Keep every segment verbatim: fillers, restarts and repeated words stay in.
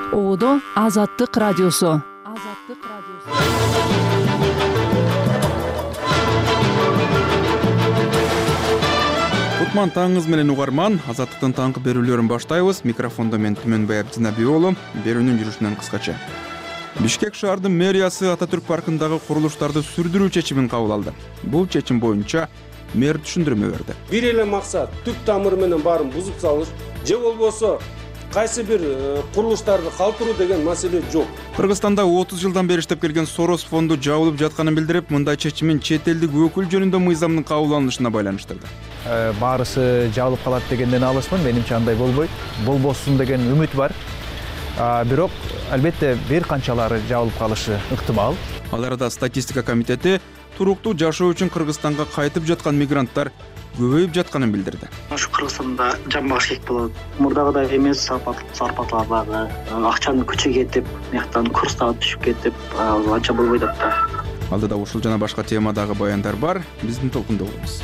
Оодо Азаттык радиосу. Азаттык радиосу. Кутман таңыңыз менен угарман, Азаттыктын таңкы берүүлөрүн баштайбыз. Микрофондо мен Түмөнбай Абдинабиолу. Берүүнүн жүрүшүнөн кыскача. Бишкек шаардын мэриясы Ататүрк паркындагы курулуштарды сүрдүрүү чечимин кабыл алды. Бул чечим боюнча мэр түшүндүрмө берди. Бир эле максат түп тамыры менен баарын бузуп салыш, же болбосо кайсы бир курулуштарды калтыруу деген маселе жок. Кыргызстанда отуз жылдан бери иштеп келген Сорос фонду жабылып жатканын билдирип, мындай чечимин чет элдик өкүл жөнүндө мыйзамдын кабыл алынышына байланыштырды. Баарысы жабылып калат дегенден алысмын, менимче андай болбойт. Болбосун деген үмүт бар. Бирок албетте бир канчалары жабылып калышы ыктымал. Ал арада статистика комитети туруктуу жашоо үчүн Кыргызстанга кайтып жаткан мигранттар көбөйүп жатканын билдирди. Ушу Кыргызстанда жан багыш керек болот. Мурдагыдай эмес, зарплаталар дагы акчаны күчө кетип, мыяктан курс дагы түшүп кетип, анча болбойт да. Алдыда ушул жана башка темадагы баяндар бар. Биздин толкунда болуңуз.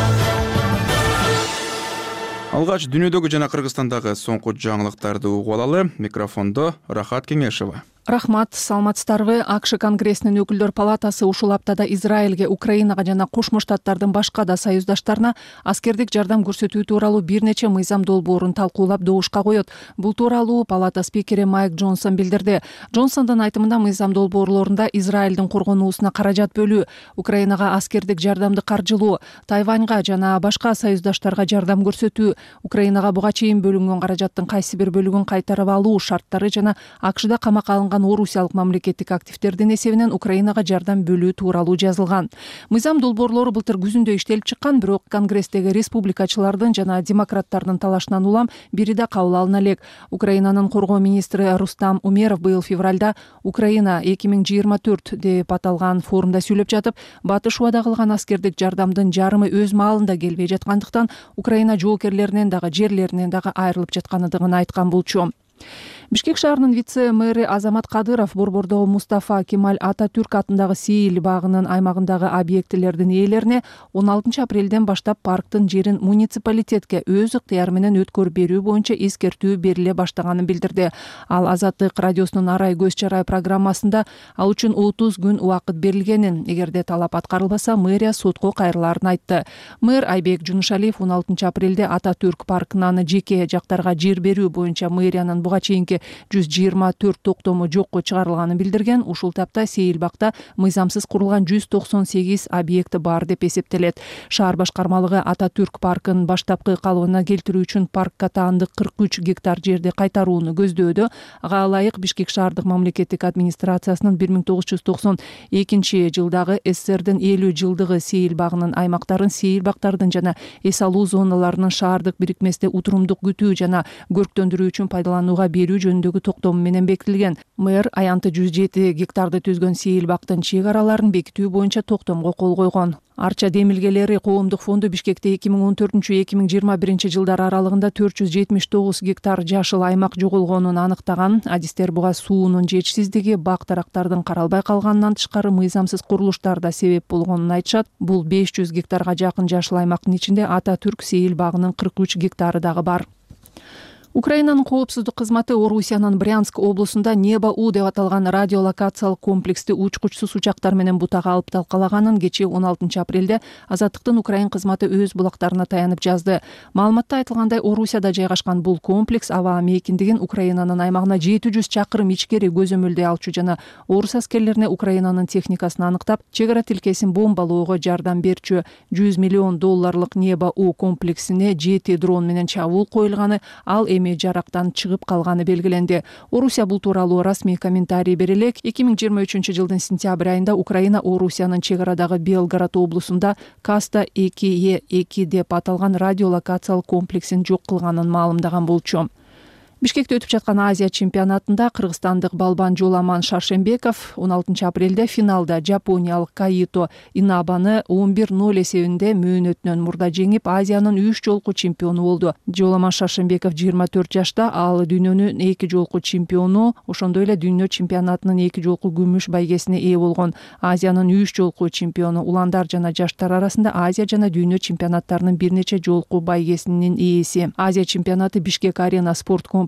Алгач дүйнөдөгү жана Кыргызстандагы соңку жаңылыктарды угуп алалы. Микрофондо Рахат Кеңешова. Рахмат, саламатсыздарбы? АКШ Конгрессинин өкүлдөр палатасы ушул аптада Израилге, Украинага жана Кошмо Штаттардын башка да союздаштарына аскердик жардам көрсөтүү тууралуу бир нече мыйзам долбоорун талкуулап добушка коет. Бул тууралуу палата спикери Майк Джонсон билдирди. Джонсондун айтымында мыйзам долбоорлорунда Израилдин коргонуусуна каражат бөлүү, Украинага аскердик жардамды каржылоо, Тайваньга жана башка союздаштарга жардам көрсөтүү, Украинага буга чейин бөлүнгөн каражаттын кайсы бир бөлүгүн кайтарып алуу шарттары жана АКШда камакка алынган орусиялык мамлекеттик активдердин эсебинен Украинага жардам бөлүү тууралуу жазылган. Мыйзам долбоорлору былтыр күзүндө иштелип чыккан, бирок Конгресстеги республикачылардын жана демократтардын талашынан улам бири да кабыл алына элек. Украинанын коргоо министри Рустам Умеров быйыл февралда Украина эки миң жыйырма төрт деп аталган форумда сүйлөп жатып, батыш убада кылган аскердик жардамдын жарымы өз маалында келбей жаткандыктан Украина жоокерлеринен дагы жерлеринен дагы айрылып жаткандыгын айткан болчу. Бишкек шаарынын вице-мэри Азамат Кадыров борбордогу Мустафа Кемаль Ататүрк атындагы Сейил багынын аймагындагы объектилердин ээлерине он алтынчы апрелден баштап парктын жерин муниципалитетке өз ыктыяры менен өткөрүп берүү боюнча эскертүү бериле баштаганын билдирди. Ал Азаттык радиосунун Арай көз чарай программасында ал үчүн отуз күн убакыт берилгенин, эгерде талап аткарылбаса мэрия сотко кайрыларын айтты. Мэр Айбек Жунушалиев он алтынчы апрелде Ататүрк паркынан жеке жактарга жер берүү боюнча мэриянын буга чейинки жүз жыйырма төрт токтому жокко чыгарылганын билдирген. Ушул тапта Сейилбакта мыйзамсыз курулган жүз токсон сегиз объекти бар деп эсептелет. Шаар башкармалыгы Ататүрк паркын баштапкы калыбына келтирүү үчүн паркка таандык кырк үч гектар жерди кайтарууну көздөөдө. Ага ылайык Бишкек шаардык мамлекеттик администрациясынын бир миң тогуз жүз токсон экинчи жылдагы СССРдин элүү жылдыгы Сейилбагынын аймактарын Сейилбактардын жана эс алуу зоналарынын шаардык бирикместе утурумдук күтүү жана көрктөндүрүү үчүн пайдаланууга берүү жөнүндөгү токтому менен бекитилген. Мэр аянты жүз жети гектарды түзгөн Сейилбактын чек араларын бекитүү боюнча токтомго кол койгон. Арча демилгелери коомдук фонду Бишкекте эки миң он төртүнчү эки миң жыйырма биринчи жылдар аралыгында төрт жүз жетимиш тогуз гектар жашыл аймак жоголгонун аныктаган. Адистер буга суунун жетишсиздиги, бак дарактардын каралбай калганынан тышкары мыйзамсыз курулуштар да себеп болгонун айтышат. Бул беш жүз гектарга жакын жашыл аймактын ичинде Ататүрк Сейил багынын кырк үч гектары дагы бар. Украинанын коопсуздук кызматы Орусиянын Брянск облусунда Небо-У деп аталган радиолокациялык комплексти учкучсуз учактар менен бутага алып талкалаганын кечээ он алтынчы апрелде Азаттыктын Украин кызматы өз булактарына таянып жазды. Маалыматта айтылгандай, Орусияда жайгашкан бул комплекс аба мейкиндигин Украинанын аймагына жети жүз чакырым ичкери көзөмөлдөй алчу жана орус аскерлерине Украинанын техникасын аныктап, чек ара тилкесин бомбалоого жардам берчү. жүз миллион долларлык Небо-У комплексине жети дрон менен чабуул коюлганы, ал жарактан чыгып калганы белгиленди. Орусия бул тууралуу расмий комментарий бере элек. эки миң жыйырма үчүнчү жылдын сентябрь айында Украина Орусиянын чек арадагы Белгород облусунда Каста эки Е эки деп аталган радиолокациялык комплексин жок кылганын маалымдаган болчу. Бишкекте өтүп жаткан Азия чемпионатында кыргызстандык балбан Жоламан Шаршембеков он алтынчы апрелде финалда жапониялык Каито Инабаны он бир ноль эсебинде мөөнөтүнөн мурда жеңип, Азиянын үч жолку чемпиону болду. Жоламан Шаршембеков жыйырма төрт жашта, ал дүйнөнүн эки жолку чемпиону, ошондой эле дүйнө чемпионатынын эки жолку күмүш байгесине ээ болгон. Азиянын үч жолку чемпиону, уландар жана жаштар арасында Азия жана дүйнө чемпионаттарынын бир нече жолку байгесинин ээси. Азия чемпионаты Бишкек арена спорт комплекси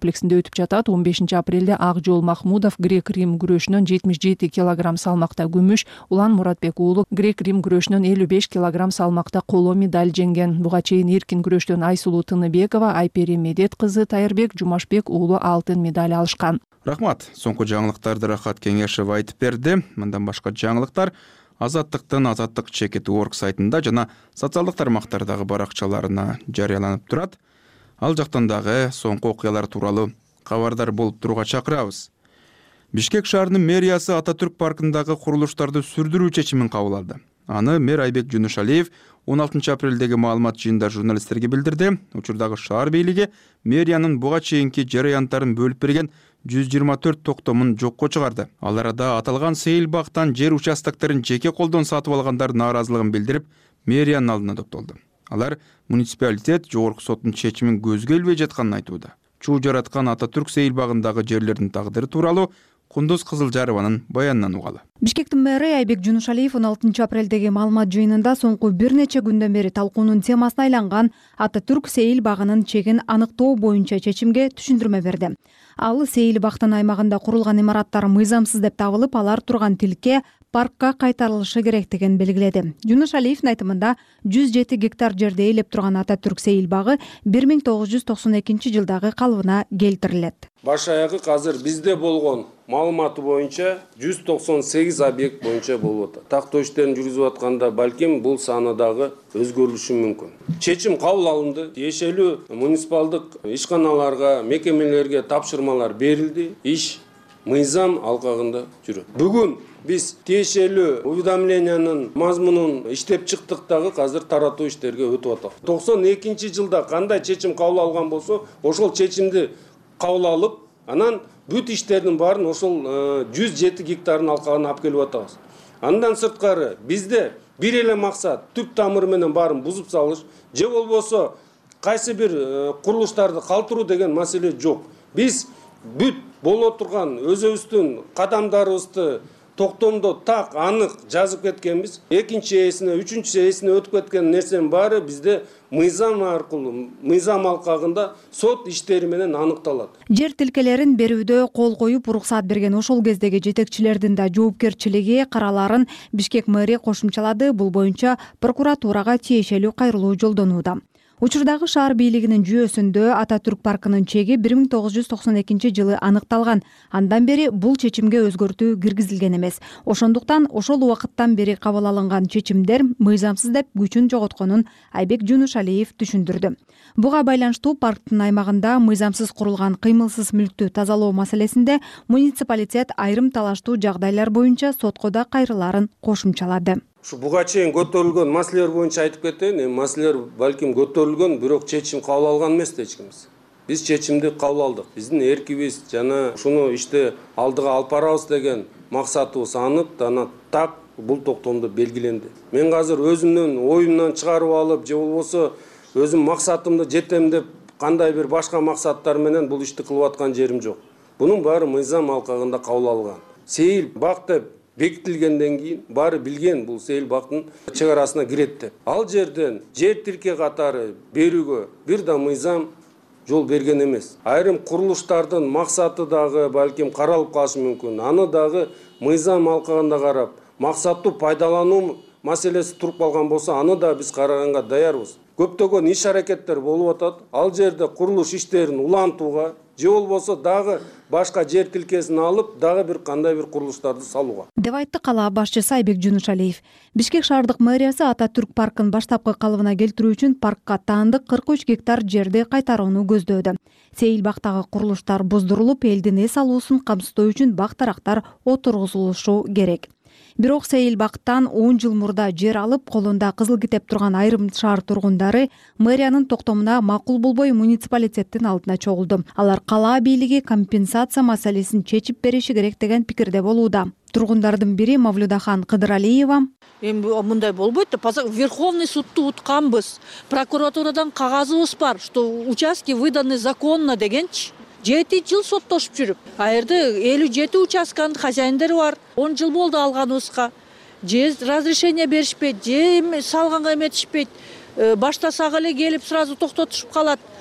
комплексинде өтүп жатат. он бешинчи апрелде Акжол Махмудов грек-рим күрөшүнөн жетимиш жети килограмм салмакта күмүш, Улан Муратбек уулу грек-рим күрөшүнөн элүү беш килограмм салмакта коло медаль жеңген. Буга чейин эркин күрөштөн Айсулуу Тыныбекова, Айпери Медет кызы Тайырбек Жумашбек уулу алтын медаль алышкан. Рахмат. Соңку жаңылыктарды Рахат Кеңешев айтып берди. Мындан башка жаңылыктар Азаттыктын Азаттык чекит орг сайтында жана социалдык тармактардагы баракчаларына жарыяланып турат. Ал жактан дагы соңку окуялар тууралуу кабардар болуп турууга чакырабыз. Бишкек шаарынын мэриясы Ататүрк паркындагы курулуштарды сүрдүрүү чечимин кабыл алды. Аны мэр Айбек Жунушалиев он алтынчы апрелдеги маалымат жыйынында журналисттерге билдирди. Учурдагы шаар бийлиги мэриянын буга чейинки жарыянттарын бөлүп берген жүз жыйырма төрт токтомун жокко чыгарды. Ал арада аталган сейил бактан жер участокторун жеке колдон сатып алгандардын нааразылыгын билдирип, мэриянын алдына токтолду. Алар муниципалитет жогорку соттун чечимин көзгө илбей жатканын айтууда. Чуу жараткан Ататүрк сейил багындагы жерлердин тагдыры тууралуу Кундуз Кызылжарованын баянынан угалы. Бишкектин мэри Айбек Жунушалиев он алтынчы апрелдеги маалымат жыйынында соңку бир нече күндөн бери талкуунун темасына айланган Ататүрк сейил багынын чегин аныктоо боюнча чечимге түшүндүрмө берди. Ал сейил бактын аймагында курулган имараттар мыйзамсыз деп табылып, алар турган тилке паркка кайтарылышы керектигин белгиледи. Жунушалиевдин айтымында жүз жети гектар жерде ээлеп турган Ататүрк сейил багы бир миң тогуз жүз токсон экинчи жылдагы калыбына келтирилет. Баш аягы азыр бизде болгон маалыматы боюнча жүз токсон сегиз объект боюнча болуп атат. Тактоо иштерин жүргүзүп атканда балким бул саны дагы өзгөрүлүшү мүмкүн. Чечим кабыл алынды. Тиешелүү муниципалдык ишканаларга, мекемелерге тапшырмалар берилди. Иш мыйзам алкагында жүрөт. Бүгүн биз тиешелүү уведомлениянын мазмунун иштеп чыктык дагы азыр таратуу иштерге өтүп атат. токсон экинчи жылда кандай чечим кабыл алган болсо, ошол чечимди кабыл алып, анан бүт иштердин баарын ошол жүз жети гектардын алкагына алып келип атабыз. Андан сырткары бизде бир эле максат түп тамыры менен баарын бузуп салыш, же болбосо кайсы бир курулуштарды калтыруу деген маселе жок. Биз бүт боло турган өзүбүздүн кадамдарыбызды токтомдо так анык жазып кеткенбиз. Экинчи ээсине, үчүнчү ээсине өтүп кеткен нерсенин баары бизде мыйзам аркылуу, мыйзам алкагында сот иштери менен аныкталат. Жер тилкелерин берүүдө кол коюп уруксаат берген ошол кездеги жетекчилердин да жоопкерчилиги караларын Бишкек мэрия кошумчалады. Бул боюнча прокуратурага тиешелүү кайрылуу жолдонууда. Учурдагы шаар бийлигинин жүйөсүндө Ататүрк паркынын чеги бир миң тогуз жүз токсон экинчи жылы аныкталган. Андан бери бул чечимге өзгөртүү киргизилген эмес. Ошондуктан ошол убакыттан бери кабыл алынган чечимдер мыйзамсыз деп күчүн жоготконун Айбек Жунушалиев түшүндүрдү. Буга байланыштуу парктын аймагында мыйзамсыз курулган кыймылсыз мүлктү тазалоо маселесинде муниципалитет айрым талаштуу жагдайлар боюнча сотко да кайрыларын кошумчалады. Ушу буга чейин көтөрүлгөн маселелер боюнча айтып кетейин. Эми маселелер балким көтөрүлгөн, бирок чечим кабыл алган эмес эч кимиз. Биз чечимди кабыл алдык. Биздин эркибиз жана ушуну иште алдыга алып барабыз деген максатыбыз анык, жана так бул токтомдо белгиленди. Мен азыр өзүмдүн оюмдан чыгарып алып, же болбосо өзүм максатымды жетем деп кандай бир башка максаттар менен бул ишти кылып аткан жерим жок. Бунун баары мыйзам алкагында кабыл алган. Сейил бак деп бекитилгенден кийин баары билген бул сейил бактын чек арасына кирет деп. Ал жерден жер тилке катары берүүгө бир да мыйзам жол берген эмес. Айрым курулуштардын максаты дагы балким каралып калышы мүмкүн. Аны дагы мыйзам алкагында карап, максаттуу пайдалануу маселеси туруп калган болсо, аны да биз караганга даярбыз. Көптөгөн иш аракеттер болуп атат. Ал жерде курулуш иштерин улантууга, же болбосо дагы башка жер тилкесин алып, дагы бир кандай бир курулуштарды салууга. Деп айтты кала башчысы Айбек Жунушалиев. Бишкек шаардык мэриясы Ататүрк паркын баштапкы калыбына келтирүү үчүн паркка таандык кырк үч гектар жерди кайтарууну көздөөдө. Сейил бактагы курулуштар буздурулуп, элдин эс алуусун камсыздоо үчүн бак-тарактар отургузулушу керек. Бирок сейил бактан он жыл мурда жер алып, колунда кызыл китеп турган айрым шаар тургундары мэриянын токтомуна макул болбой муниципалитеттин алдына чогулду. Алар кала бийлиги компенсация маселесин чечип бериши керек деген пикирде болууда. Тургундардын бири Мавлюдахан Кыдыралиева: Эми мындай болбойт деп, Верховный судту утканбыз. Прокуратурадан кагазыбыз бар, что участки выданы законно дегенчи. жети жыл соттошуп жүрүп. А жерде элүү жети участканын хозяиндери бар. он жыл болду алганыбызга. Же разрешение беришпейт, же салганга эметишпейт. Баштасак эле келип сразу токтотушуп калат.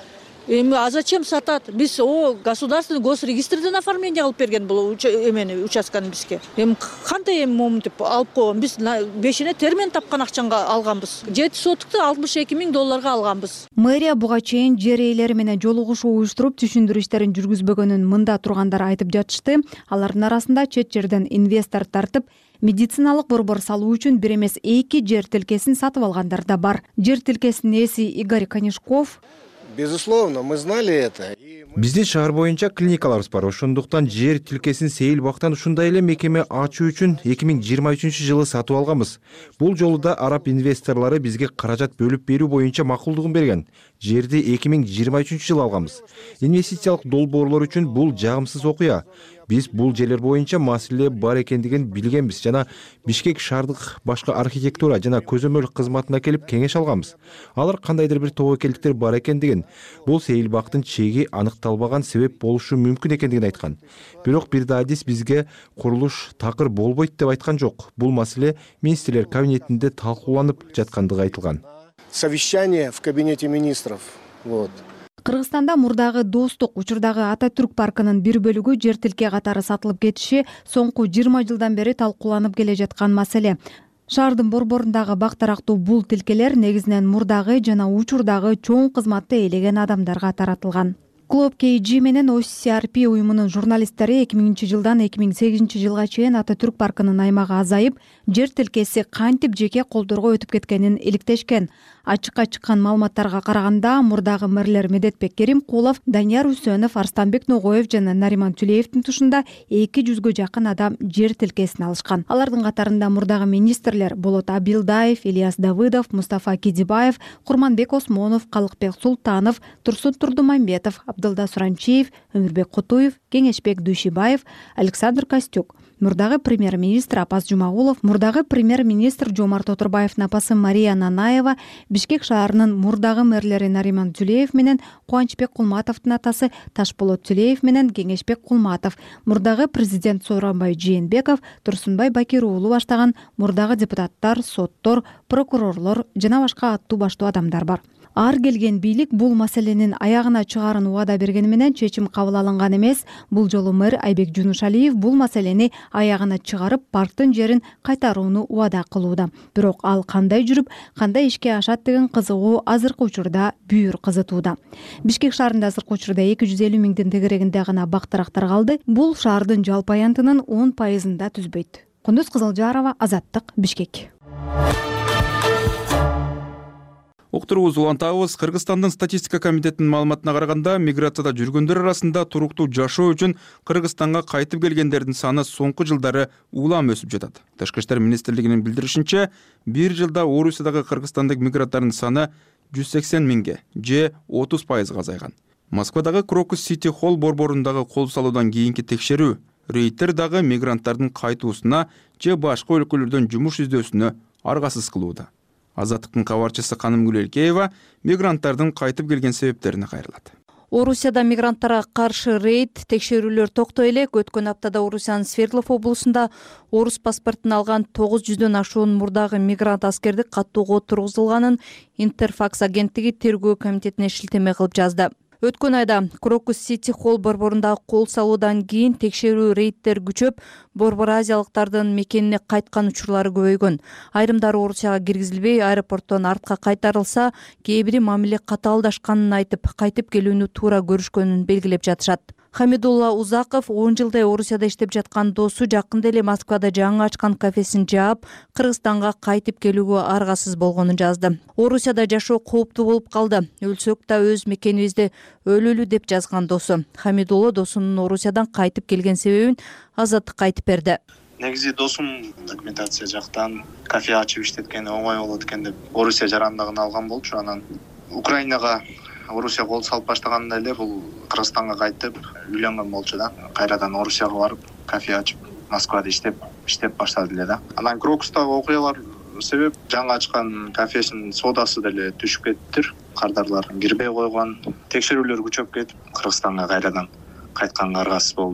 Эми а зачем сатат? Биз о государственный госрегистрден оформление алып берген бул эмени участканы бизге. Эми кандай эми моментип алып койгон? Биз бешине термен тапкан акчанга алганбыз. жети сотукты алтымыш эки миң долларга алганбыз. Мэрия буга чейин жер ээлери менен жолугушуу уюштуруп түшүндүрүү иштерин жүргүзбөгөнүн мында тургандар айтып жатышты. Алардын арасында чет жерден инвестор тартып медициналык борбор салуу үчүн бир эмес эки жер тилкесин сатып алгандар да бар. Жер тилкесинин ээси Игорь Конешков: Безусловно, мы знали это. Биздин шаар боюнча клиникаларыбыз бар. Ошондуктан жер тилкесин Сейил бактан ушундай эле мекеме ачуу үчүн эки миң жыйырма үчүнчү жылы сатып алганбыз. Бул жолу да араб инвесторлору бизге каражат бөлүп берүү боюнча макулдугун берген. Жерди эки миң жыйырма үчүнчү жылы алганбыз. Инвестициялык долбоорлор үчүн бул жагымсыз окуя. Биз бул жерлер боюнча маселе бар экендигин билгенбиз жана Бишкек шаардык башкы архитектура жана көзөмөл кызматына келип кеңеш алганбыз. Алар кандайдыр бир тобокелдиктер бар экендигин, бул Сейил бактын чеги аныкталбаган себеп болушу мүмкүн экендигин айткан. Бирок бир да адис бизге курулуш такыр болбойт деп айткан жок. Бул маселе министрлер кабинетинде талкууланып жаткандыгы айтылган. Совещание в кабинете министров. Вот. Кыргызстанда мурдагы Достук учурдагы Ататүрк паркынын бир бөлүгү жер тилке катары сатылып кетиши соңку жыйырма жылдан бери талкууланып келе жаткан маселе. Шаардын борборундагы бак тарактуу бул тилкелер негизинен мурдагы жана учурдагы чоң кызматты ээлеген адамдарга таратылган. Клуб кей джи менен о си ар пи уюмунун журналисттери эки миңинчи жылдан эки миң сегизинчи жылга чейин Ататүрк паркынын аймагы азайып, жер тилкеси кантип жеке колдорго өтүп кеткенин иликтешкен. Ачыкка чыккан маалыматтарга караганда, мурдагы мэрлер Медетбек Керимкулов, Данияр Үсөнов, Арстанбек Ногоев жана Нариман Түлеевдин тушунда эки жүзгө жакын адам жер тилкесин алышкан. Алардын катарында мурдагы министрлер Болот Абилдаев, Ильяс Давыдов, Мустафа Кидибаев, Курманбек Осмонов, Калыкбек Султанов, Турсун Турдумамбетов, Абдылда Суранчиев, Өмүрбек Кутуев, Кеңешбек Дүйшибаев, Александр Костюк, мурдагы премьер-министр Апас Жумагулов, мурдагы премьер-министр Жомарт Отурбаевдин апасы Мария Нанаева, Бишкек шаарынын мурдагы мэрлери Нариман Түлеев менен Кубанычбек Кулматовдун атасы Ташболот Түлеев менен Кеңешбек Кулматов, мурдагы президент Сооронбай Жээнбеков, Турсунбай Бакир уулу баштаган мурдагы депутаттар, соттор, прокурорлор жана башка аттуу баштуу адамдар бар. Ар келген бийлик бул маселенин аягына чыгарын убада бергени менен чечим кабыл алынган эмес. Бул жолу мэр Айбек Жунушалиев бул маселени аягына чыгарып, парктын жерин кайтарууну убада кылууда. Бирок ал кандай жүрүп, кандай ишке ашат деген кызыгуу азыркы учурда бүйүр кызытууда. Бишкек шаарында азыркы учурда эки жүз элүү миңдин тегерегинде гана бактырактар калды. Бул шаардын жалпы аянтынын он пайызында түзбөйт. Кундуз Кызылжарова, Азаттык, Бишкек. Уктуруубузду улантабыз. Кыргызстандын статистика комитетинин маалыматына караганда, миграцияда жүргөндөр арасында туруктуу жашоо үчүн Кыргызстанга кайтып келгендердин саны соңку жылдары улам өсүп жатат. Тышкы иштер министрлигинин билдиришинче, бир жылда Орусиядагы кыргызстандык мигранттардын саны жүз сексен миңге, же отуз пайызга азайган. Москвадагы Крокус Сити Холл борборундагы кол салуудан кийинки текшерүү рейдтер дагы мигранттардын кайтуусуна же башка өлкөлөрдөн жумуш издөөсүнө аргасыз кылууда. Азаттыктын кабарчысы Канымгүл Элкеева мигранттардын кайтып келген себептерине кайрылат. Орусияда мигранттарга каршы рейд текшерүүлөр токтой элек. Өткөн аптада Орусиянын Свердлов облусунда орус паспортун алган тогуз жүздөн ашуун мурдагы мигрант аскерди каттоого тургузулганын Интерфакс агенттиги тергөө комитетине шилтеме кылып жазды. Өткөн айда Крокус Сити Холл борборундагы кол салуудан кийин текшерүү рейдтер күчөп, борбор азиялыктардын мекенине кайткан учурлары көбөйгөн. Айрымдары Орусияга киргизилбей, аэропорттон артка кайтарылса, кээ бири мамиле катаалдашканын айтып, кайтып келүүнү туура көрүшкөнүн белгилеп жатышат. Хамидулла Узаков он жылдай Орусияда иштеп жаткан досу жакында эле Москвада жаңы ачкан кафесин жаап, Кыргызстанга кайтып келүүгө аргасыз болгонун жазды. Орусияда жашоо кооптуу болуп калды. Өлсөк да өз мекенибизде өлөлү деп жазган досу. Хамидулла досунун Орусиядан кайтып келген себебин Азаттыкка айтып берди. Негизи досум документация жактан кафе ачып иштеткени оңой болот экен деп Орусия жарандыгын алган болчу. Анан Украинага Орусия кол салып баштаганда эле бул Кыргызстанга кайтып үйлөнгөн болчу да. Кайрадан Орусияга барып, кафе ачып, Москвада иштеп, иштеп баштады эле да. Анан Крокустагы окуялар себеп жаңы ачкан кафесинин содасы деле түшүп кетиптир. Кардарлар кирбей койгон, текшерүүлөр күчөп кетип, Кыргызстанга кайрадан кайтканга аргасыз болду да.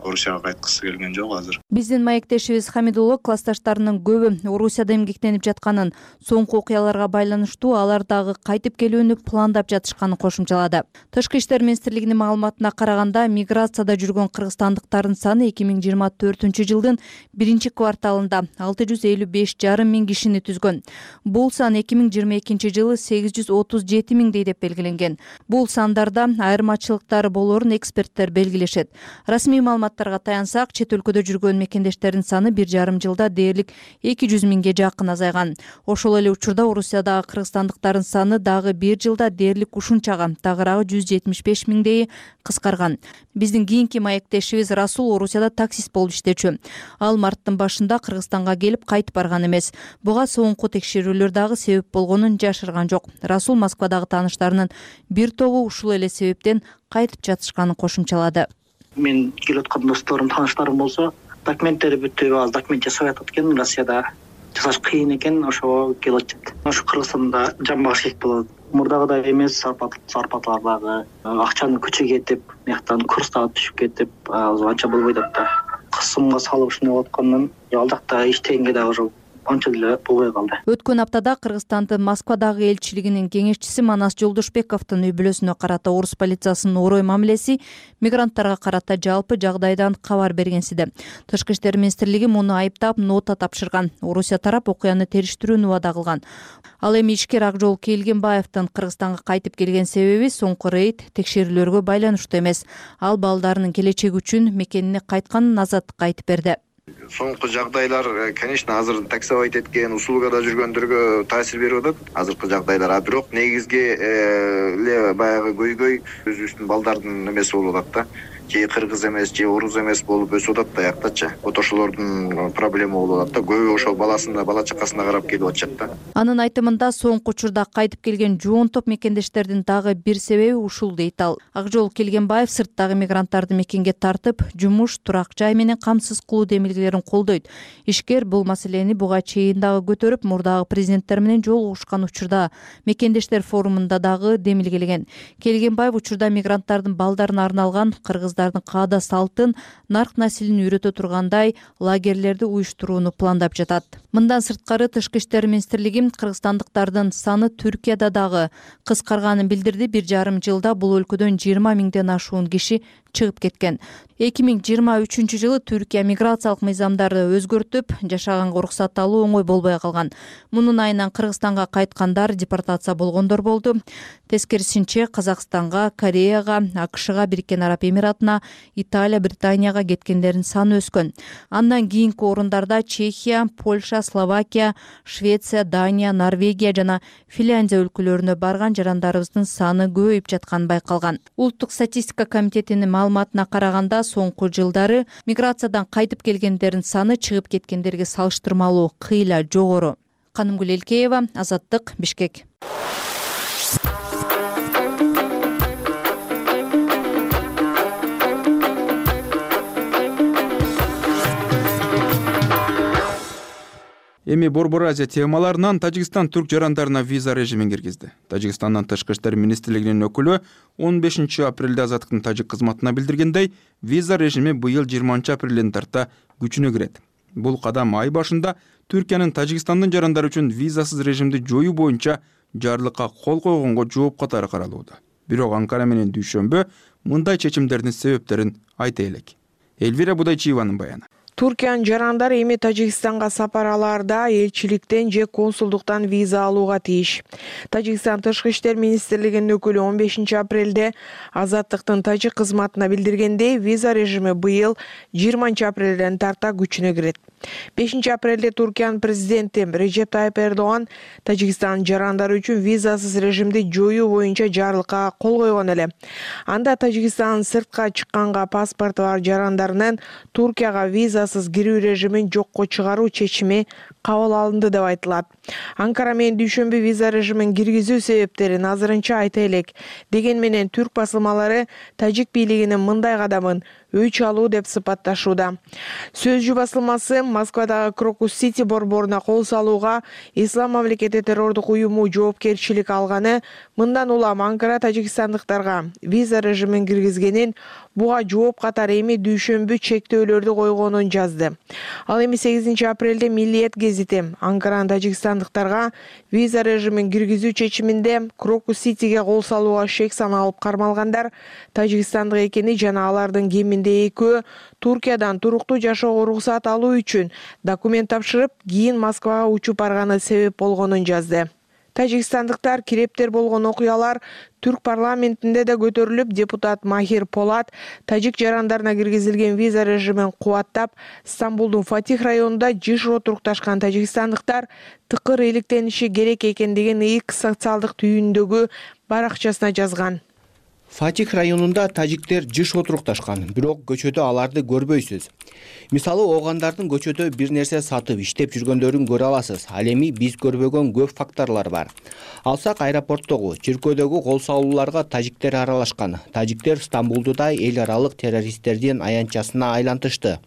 Орусияга кайткысы келген жок азыр. Биздин маектешибиз Хамидулло классташтарынын көбү Орусияда эмгектенип жатканын, соңку окуяларга байланыштуу алар дагы кайтып келүүнү пландап жатышканын кошумчалады. Тышкы иштер министрлигинин маалыматына караганда, миграцияда жүргөн кыргызстандыктардын саны эки миң жыйырма төртүнчү жылдын биринчи кварталында алты жүз элүү беш жарым миң кишини түзгөн. Бул сан эки миң жыйырма экинчи жылы сегиз жүз отуз жети миңдей деп белгиленген. Бул сандарда айырмачылыктар болоорун эксперттер белгилешет. Расмий маалыматтарга таянсак, чет өлкөдө жүргөн мекендештердин саны бир жарым жылда дээрлик эки жүз миңге жакын азайган. Ошол эле учурда Орусиядагы кыргызстандыктардын саны дагы бир жылда дээрлик ушунчага, тагыраагы жүз жетимиш беш миңдей кыскарган. Биздин кийинки маектешибиз Расул Орусияда таксист болуп иштечү. Ал марттын башында Кыргызстанга келип кайтып барган эмес. Буга соңку текшерүүлөр дагы себеп болгонун жашырган жок. Расул Москвадагы тааныштарынын бир тобу ушул эле себептен кайтып жатышканын кошумчалады. Мен келип аткан досторум, тааныштарым болсо, документтери бүтүп, аз документ жасап атат экен, Россияда жасаш кыйын экен, ошого келип атат. Ошо Кыргызстанда жан багыш керек болот. Мурдагыдай эмес, зарплаталар дагы, акчаны күчө кетип, мыяктан курс дагы түшүп кетип, анча болбойт да. Кысымга салып ушундай болуп аткандан, ал жакта иштегенге дагы уже анча деле болбой калды. Өткөн аптада Кыргызстандын Москвадагы элчилигинин кеңешчиси Манас Жолдошбековдун үй-бүлөсүнө карата орус полициясынын орой мамилеси мигранттарга карата жалпы жагдайдан кабар бергенсиде. Тышкы иштер министрлиги муну айыптап, нота тапшырган. Орусия тарап окуяны териштирүүнү убада кылган. Ал эми ишкер Акжол Келгенбаевдин Кыргызстанга кайтып келген себеби соңку рейд текшерүүлөргө байланыштуу эмес. Ал балдарынын келечеги үчүн мекенине кайтканын азаттыкка айтып берди. Соңку жагдайлар, конечно, азыр таксовать эткен, услугада жүргөндөргө таасир берип атат. Азыркы жагдайлар, а бирок негизги эле баягы көйгөй өзүбүздүн балдардын эмеси болуп атат да. Же кыргыз эмес, же орус эмес болуп өсүп атат да жактачы. Вот ошолордун проблема болуп атат да. Көбү ошол баласына, бала чакасына карап келип атышат да. Анын айтымында соңку учурда кайтып келген жоон топ мекендештердин дагы бир себеби ушул дейт ал. Акжол Келгенбаев сырттагы мигранттарды мекенге тартып, жумуш, турак жай менен камсыз кылуу демилгелерин колдойт. Ишкер бул маселени буга чейин дагы көтөрүп, мурдагы президенттер менен жолугушкан учурда мекендештер форумунда дагы демилгелеген. Келгенбаев учурда мигранттардын балдарына арналган кыргыз каада салтын, нарк насилин үйрөтө тургандай лагерлерди уюштурууну пландап жатат. Мындан сырткары Тышкы иштер министрлиги кыргызстандыктардын саны Түркияда дагы кыскарганын билдирди. Бир жарым жылда бул өлкөдөн жыйырма миңден ашуун киши чыгып кеткен. эки миң жыйырма үчүнчү жылы Түркия миграциялык мыйзамдарды өзгөртүп, жашаганга уруксат алуу оңой болбой калган. Мунун айынан Кыргызстанга кайткандар депортация болгондор болду. Тескерисинче Казакстанга, Кореяга, АКШга, Бириккен Араб Эмиратына, Италия, Британияга кеткендердин саны өскөн. Андан кийинки орундарда Чехия, Польша, Словакия, Швеция, Дания, Норвегия жана Финляндия өлкөлөрүнө барган жарандарыбыздын саны көбөйүп жатканы байкалган. Улуттук статистика комитетинин маалыматына караганда, соңку жылдары миграциядан кайтып келгендердин саны чыгып кеткендерге салыштырмалуу кыйла жогору. Канымгүл Элкеева, Азаттык, Бишкек. Эми Борбор Азия темаларынан Тажикстан түрк жарандарына виза режимин киргизди. Тажикстандын Тышкы иштер министрлигинин өкүлү он бешинчи апрелде Азаттыктын тажик кызматына билдиргендей, виза режими быйыл жыйырманчы апрелден тарта күчүнө кирет. Бул кадам ай башында Түркиянын Тажикстандын жарандары үчүн визасыз режимди жоюу боюнча жарлыкка кол койгонго жооп катары каралууда. Бирок Анкара менен Дүйшөмбү мындай чечимдердин себептерин айта элек. Элвира Будайчиеванын баяны. Түркиянын жарандары эми Тажикстанга сапар алаарда элчиликтен же консулдуктан виза алууга тийиш. Тажикстан Тышкы иштер министрлигинин өкүлү он бешинчи апрелде Азаттыктын тажик кызматына билдиргендей, виза режими быйыл жыйырманчы апрелден тарта күчүнө кирет. бешинчи апрелде Туркиянын президенти Режеп Тайып Эрдоган Тажикстан жарандары үчүн визасыз режимди жоюу боюнча жарлыкка кол койгон эле. Анда Тажикстан сыртка чыкканга паспорты бар жарандарынын Туркияга визасыз кирүү режимин жокко чыгаруу чечими кабыл алынды деп айтылат. Анкара менен Дүйшөмбү виза режимин киргизүү себептерин азырынча айта элек. Деген менен түрк басылмалары тажик бийлигинин мындай кадамын өч алуу деп сыпатташууда. Сөзчү басылмасы Москвадагы Крокус Сити борборуна кол салууга Ислам мамлекети террордук уюму жоопкерчилик алганы, мындан улам Анкара тажикстандыктарга виза режимин киргизгенин, буга жооп катары эми дүйшөмбү чектөөлөрдү койгонун жазды. Ал эми сегизинчи апрелде Миллиет гезити Анкаранын тажикстандыктарга виза режимин киргизүү чечиминде Крокус-Ситиге кол салууга шек саналып кармалгандар тажикстандык экени жана алардын кеминде экөө Туркиядан туруктуу жашоого уруксат алуу үчүн документ тапшырып, кийин Москвага учуп барганы себеп болгонун жазды. Тажикстандыктар кирептер болгон окуялар Түрк парламентинде да көтөрүлүп, депутат Махир Полат тажик жарандарына киргизилген виза режимин кубаттап, Стамбулдун Фатих районунда жыш отурукташкан тажикстандыктар тыкыр иликтениши керек экендигин X социалдык түйүндөгү баракчасына жазган. Фатих районунда тажиктер жыш отурукташкан, бирок көчөдө аларды көрбөйсүз. Мисалы, оогандардын көчөдө бир нерсе сатып иштеп жүргөндөрүн көрө аласыз. Ал эми биз көрбөгөн көп факторлор бар. Алсак, аэропорттогу, чиркөөдөгү кол салууларга тажиктер аралашкан. Тажиктер Стамбулду да эл аралык террористтердин аянтчасына айлантышты,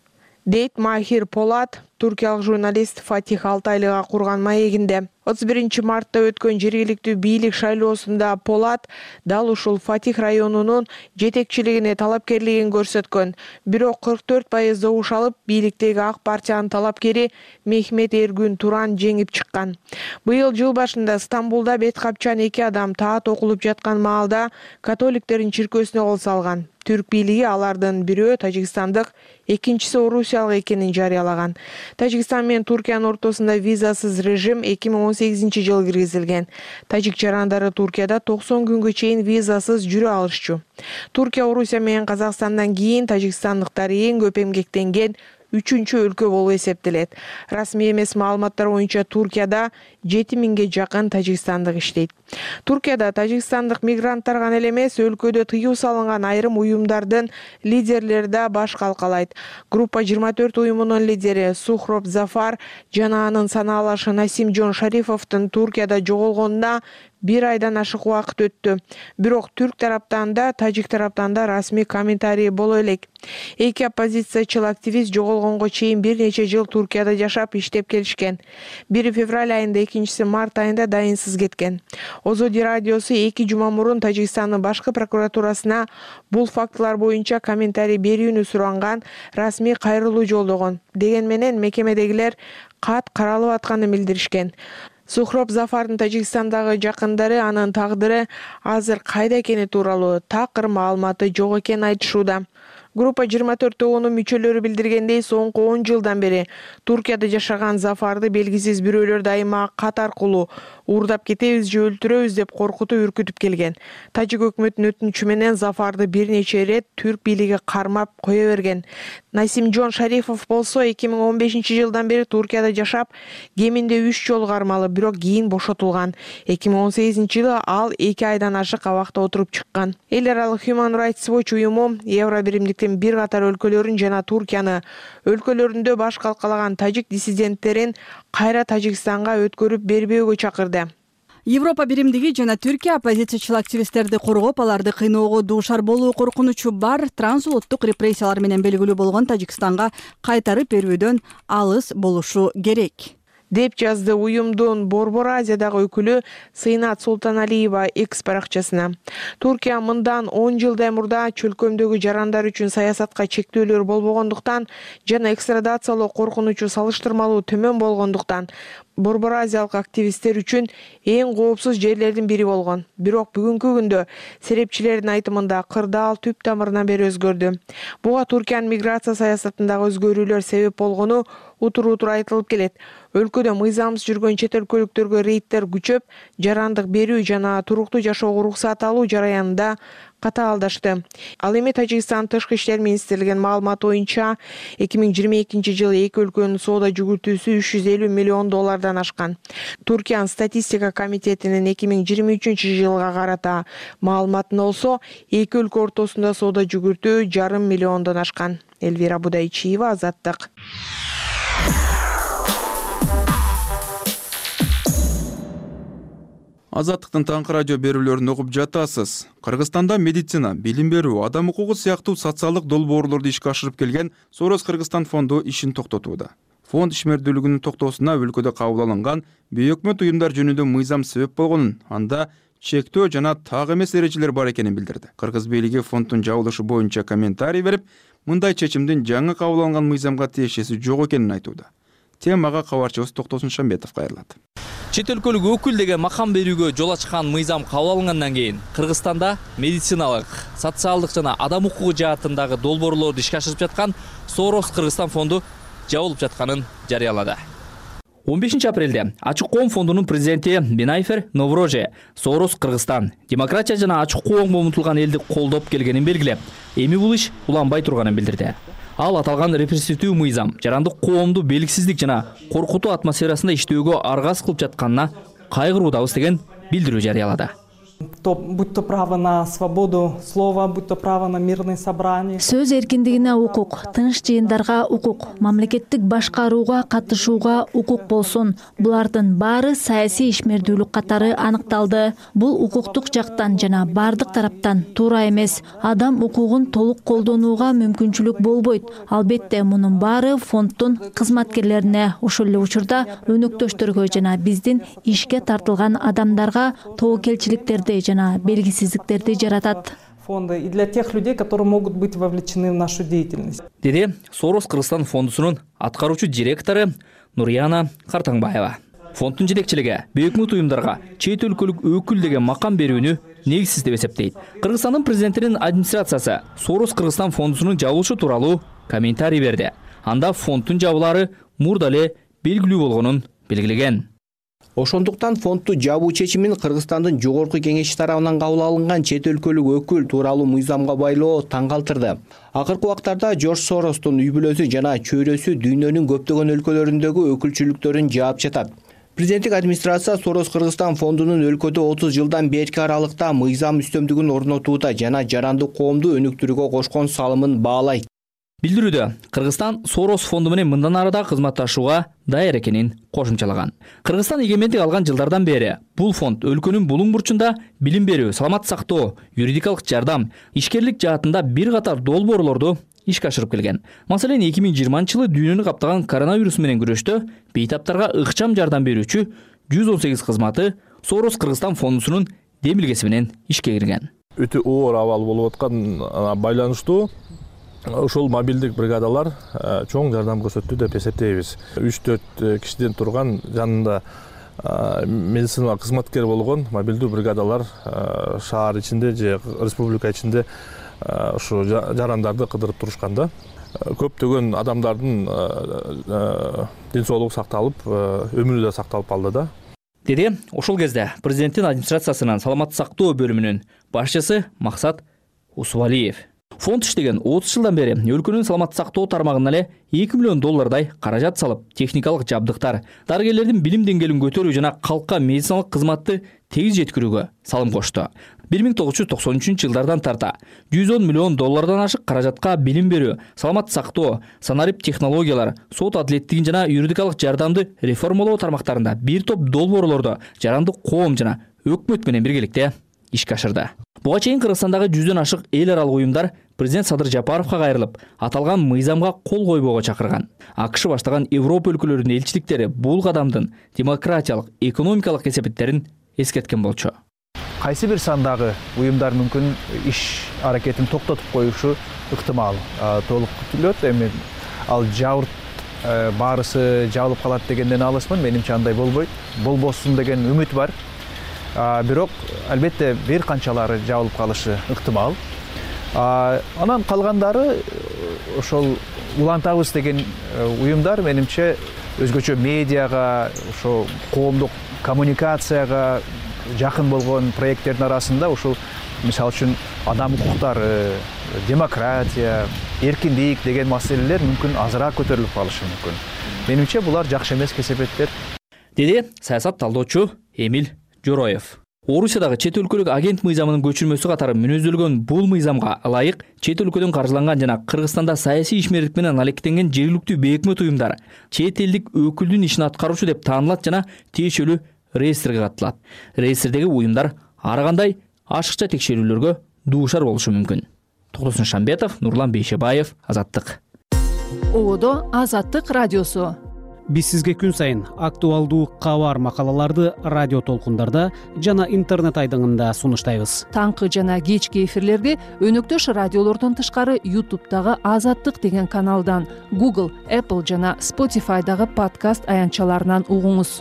дейт Махир Полат, туркиялык журналист Фатих Алтайлыга курган маегинде. отуз биринчи мартта өткөн жергиликтүү бийлик шайлоосунда Полат дал ушул Фатих районунун жетекчилигине талапкерлигин көрсөткөн. Бирок кырк төрт пайыз добуш алып, бийликтеги ак партиянын талапкери Мехмет Эргүн Туран жеңип чыккан. Быйыл жыл башында Стамбулда бет капчан эки адам таат окулуп жаткан маалда католиктердин чиркөөсүнө кол салган. Түрк бийлиги алардын бирөө тажикстандык, экинчиси орусиялык экенин жарыялаган. Тажикстан менен Туркиянын ортосунда визасыз режим эки миң он сегизинчи жылы киргизилген. Тажик жарандары Туркияда токсон күнгө чейин визасыз жүрө алышчу. Туркия, Орусия менен Казакстандан кийин тажикстандыктар эң көп эмгектенген үчүнчү өлкө болуп эсептелет. Расмий эмес маалыматтар боюнча Туркияда жети миңге жакын тажикстандык иштейт. Туркияда тажикстандык мигранттар гана эле эмес, өлкөдө тыюу салынган айрым уюмдардын лидерлери да баш калкалайт. Группа жыйырма төрт уюмунун лидери Сухроб Зафар жана анын санаалашы Насимжон Шарифовдун Туркияда жоголгонуна бир айдан ашык убакыт өттү. Бирок түрк тараптан да, тажик тараптан да расмий комментарий боло элек. Эки оппозициячыл активист жоголгонго чейин бир нече жыл Туркияда жашап иштеп келишкен. Бири февраль айында, экинчиси март айында дайынсыз кеткен. Озоди радиосу эки жума мурун Тажикстандын башкы прокуратурасына бул фактылар боюнча комментарий берүүнү суранган, расмий кайрылуу жолдогон. Деген менен мекемедегилер кат каралып атканын билдиришкен. Сухроб Зафардын Тажикстандагы жакындары анын тагдыры азыр кайда экени тууралуу такыр маалыматы жок экенин айтышууда. Группа жыйырма төрт тобунун мүчөлөрү билдиргендей, соңку он жылдан бери Туркияда жашаган Зафарды белгисиз бирөөлөр дайыма кат аркылуу уурдап кетебиз же өлтүрөбүз деп коркутуп үркүтүп келген. Тажик өкмөтүнүн өтүнүчү менен Зафарды бир нече ирет түрк бийлиги кармап кое берген. Насимжон Шарифов болсо эки миң он бешинчи жылдан бери Туркияда жашап, кеминде үч жолу кармалып, бирок кийин бошотулган. эки миң он сегизинчи жылы ал эки айдан ашык абакта отуруп чыккан. Эл аралык Human Rights Watch уюму Евро биримдиктин бир катар өлкөлөрүн жана Туркияны өлкөлөрүндө баш калкалаган тажик диссиденттерин кайра Тажикстанга өткөрүп бербөөгө чакырды. Европа биримдиги жана Түркия оппозициячыл активисттерди коргоп, аларды кыйноого дуушар болуу коркунучу бар трансулуттук репрессиялар менен белгилүү болгон Тажикстанга кайтарып берүүдөн алыс болушу керек, деп жазды уюмдун Борбор Азиядагы өкүлү Сыйнат Султаналиева X баракчасына. Туркия мындан он жылдай мурда чөлкөмдөгү жарандар үчүн саясатка чектөөлөр болбогондуктан жана экстрадациялоо коркунучу салыштырмалуу төмөн болгондуктан Борбор Азиялык активисттер үчүн эң коопсуз жерлердин бири болгон. Бирок бүгүнкү күндө серепчилердин айтымында кырдаал түп тамырынан бери өзгөрдү. Буга Туркиянын миграция саясатындагы өзгөрүүлөр себеп болгону утур-утур айтылып келет. Өлкөдө мыйзамсыз жүргөн чет өлкөлүктөргө рейдтер күчөп, жарандык берүү жана туруктуу жашоого уруксат алуу жараянында катаалдашты. Ал эми Тажикстан Тышкы иштер министрлигинин маалыматы боюнча эки миң жыйырма экинчи жылы эки өлкөнүн соода жүгүртүүсү үч жүз элүү миллион доллардан ашкан. Туркиянын статистика комитетинин эки миң жыйырма үчүнчү жылга карата маалыматында болсо эки өлкө ортосунда соода жүгүртүү жарым миллиондон ашкан. Элвира Будайчиева, Азаттык. Азаттыктын таңкы радио берүүлөрүн угуп жатасыз. Кыргызстанда медицина, билим берүү, адам укугу сыяктуу социалдык долбоорлорду ишке ашырып келген Сорос Кыргызстан фонду ишин токтотууда. Фонд ишмердүүлүгүнүн токтоосуна өлкөдө кабыл алынган бейөкмөт уюмдар жөнүндө мыйзам себеп болгонун, анда чектөө жана так эмес эрежелер бар экенин билдирди. Кыргыз бийлиги фонддун жабылышы боюнча комментарий берип, мындай чечимдин жаңы кабыл алынган мыйзамга тиешеси жок экенин айтууда. Темага кабарчыбыз Токтосун Шамбетов кайрылат. Чет өлкөлүк өкүл деген макам берүүгө жол ачкан мыйзам кабыл алынгандан кийин Кыргызстанда медициналык, социалдык жана адам укугу жаатындагы долбоорлорду ишке ашырып жаткан Сорос Кыргызстан фонду жабылып жатканын жарыялады. он бешинчи апрелде Ачык коом фондунун президенти Бинайфер Новроже Сорос Кыргызстан демократия жана ачык коомго умтулган элди колдоп келгенин белгилеп, эми бул иш уланбай турганын билдирди. Ал аталган репрессивдүү мыйзам жарандык коомду белгисиздик жана коркутуу атмосферасында иштөөгө аргас кылып жатканына кайгыруудабыз деген билдирүү жарыялады. Будь то право на свободу слова, будь то право на мирные собрания. Сөз эркиндигине укук, тынч жыйындарга укук, мамлекеттик башкарууга катышууга укук болсун. Булардын баары саясий ишмердүүлүк катары аныкталды. Бул укуктук жактан жана бардык тараптан туура эмес. Адам укугун толук колдонууга мүмкүнчүлүк болбойт. Албетте мунун баары фонддун кызматкерлерине, ошол эле учурда өнөктөштөргө жана биздин ишке тартылган адамдарга тобокелчиликтерди жана белгисиздиктерди жаратат. Фонды и для тех людей, которые могут быть вовлечены в нашу деятельность. Деди Сорос Кыргызстан фондусунун аткаруучу директору Нурияна Картаңбаева. Фонддун жетекчилиги бейөкмөт уюмдарга чет өлкөлүк өкүл деген макам берүүнү негизсиз деп эсептейт. Кыргызстандын президентинин администрациясы Сорос Кыргызстан фондусунун жабылышы тууралуу комментарий берди. Анда фонддун жабылары мурда эле белгилүү болгонун белгилеген. Ошондуктан фондду жабуу чечимин Кыргызстандын жогорку кеңеши тарабынан кабыл алынган чет өлкөлүк өкүл тууралуу мыйзамга байлоо таң калтырды. Акыркы убактарда Жорж Соростун үй бүлөсү жана чөйрөсү дүйнөнүн көптөгөн өлкөлөрүндөгү өкүлчүлүктөрүн жаап жатат. Президенттик администрация Сорос Кыргызстан фондунун өлкөдө отуз жылдан берки аралыкта мыйзам үстөмдүгүн орнотууда жана жарандык коомду өнүктүрүүгө кошкон салымын баалайт. Билдирүүдө Кыргызстан Сорос фонду менен мындан арада кызматташууга даяр экенин кошумчалаган. Кыргызстан эгемендик алган жылдардан бери бул фонд өлкөнүн булуң бурчунда билим берүү, саламат сактоо, юридикалык жардам, ишкерлик жаатында бир катар долбоорлорду ишке ашырып келген. Маселен, эки миң жыйырманчы жылы дүйнөнү каптаган коронавирус менен күрөштө бейтаптарга ыкчам жардам берүүчү жүз он сегиз кызматы Сорос Кыргызстан фондусунун демилгеси менен ишке кирген. Өтө оор абал болуп аткан байланыштуу ушул мобилдик бригадалар чоң жардам көрсөттү деп эсептейбиз. үч төрт кишиден турган жанында медициналык кызматкер болгон мобилдүү бригадалар шаар ичинде же республика ичинде ушу жарандарды кыдырып турушканда көптөгөн адамдардын ден соолугу сакталып, өмүрү да сакталып калды да. Деди ошол кезде президенттин администрациясынын саламат сактоо бөлүмүнүн башчысы Максат Усубалиев. Фонд иштеген отуз жылдан бери өлкөнүн саламат сактоо тармагына эле эки миллион доллардай каражат салып, техникалык жабдыктар, дарыгерлердин билим деңгээлин көтөрүү жана калкка медициналык кызматты тегиз жеткирүүгө салым кошту. бир миң тогуз жүз токсон үчүнчү жылдардан тарта жүз он миллион доллардан ашык каражатка билим берүү, саламат сактоо, санарип технологиялар, сот адилеттигин жана юридикалык жардамды реформалоо тармактарында бир топ долбоорлорду жарандык коом жана өкмөт менен биргеликте ишке ашырды. Буга чейин Кыргызстандагы жүздөн ашык эл аралык уюмдар президент Садыр Жапаровго кайрылып, аталган мыйзамга кол койбоого чакырган. АКШ баштаган Европа өлкөлөрүнүн элчиликтери бул кадамдын демократиялык, экономикалык кесепеттерин эскерткен болчу. Кайсы бир сандагы уюмдар мүмкүн иш аракетин токтотуп коюшу ыктымал. Толук күтүлөт, эми ал жабырт баарысы жабылып калат дегенден алысмын. Менимче андай болбойт. Болбосун деген үмүт бар. Бирок албетте бир канчалары жабылып калышы ыктымал. Анан калгандары ошол улантабыз деген уюмдар менимче өзгөчө медиага, ошо коомдук коммуникацияга жакын болгон проекттердин арасында ушул мисалы үчүн адам укуктары, демократия, эркиндик деген маселелер мүмкүн азыраак көтөрүлүп калышы мүмкүн. Менимче булар жакшы эмес кесепеттер. Деди саясат талдоочу Эмиль Жороев. Орусиядагы чет өлкөлүк агент мыйзамынын көчүрмөсү катары мүнөздөлгөн бул мыйзамга ылайык чет өлкөдөн каржыланган жана Кыргызстанда саясий ишмердик менен алектенген жергиликтүү бейөкмөт уюмдар чет элдик өкүлдүн ишин аткаруучу деп таанылат жана тиешелүү реестрге катталат. Реестрдеги уюмдар ар кандай ашыкча текшерүүлөргө дуушар болушу мүмкүн. Токтосун Шамбетов, Нурлан Бейшебаев, Азаттык. Оодо Азаттык радиосу. Биз сизге күн сайын актуалдуу кабар макалаларды радио толкундарда жана интернет айдыңында сунуштайбыз. Таңкы жана кечки эфирлерди өнөктөш радиолордон тышкары ютубтагы Азаттык деген каналдан, Google, Apple жана Spotify'дагы подкаст аянтчаларынан угуңуз.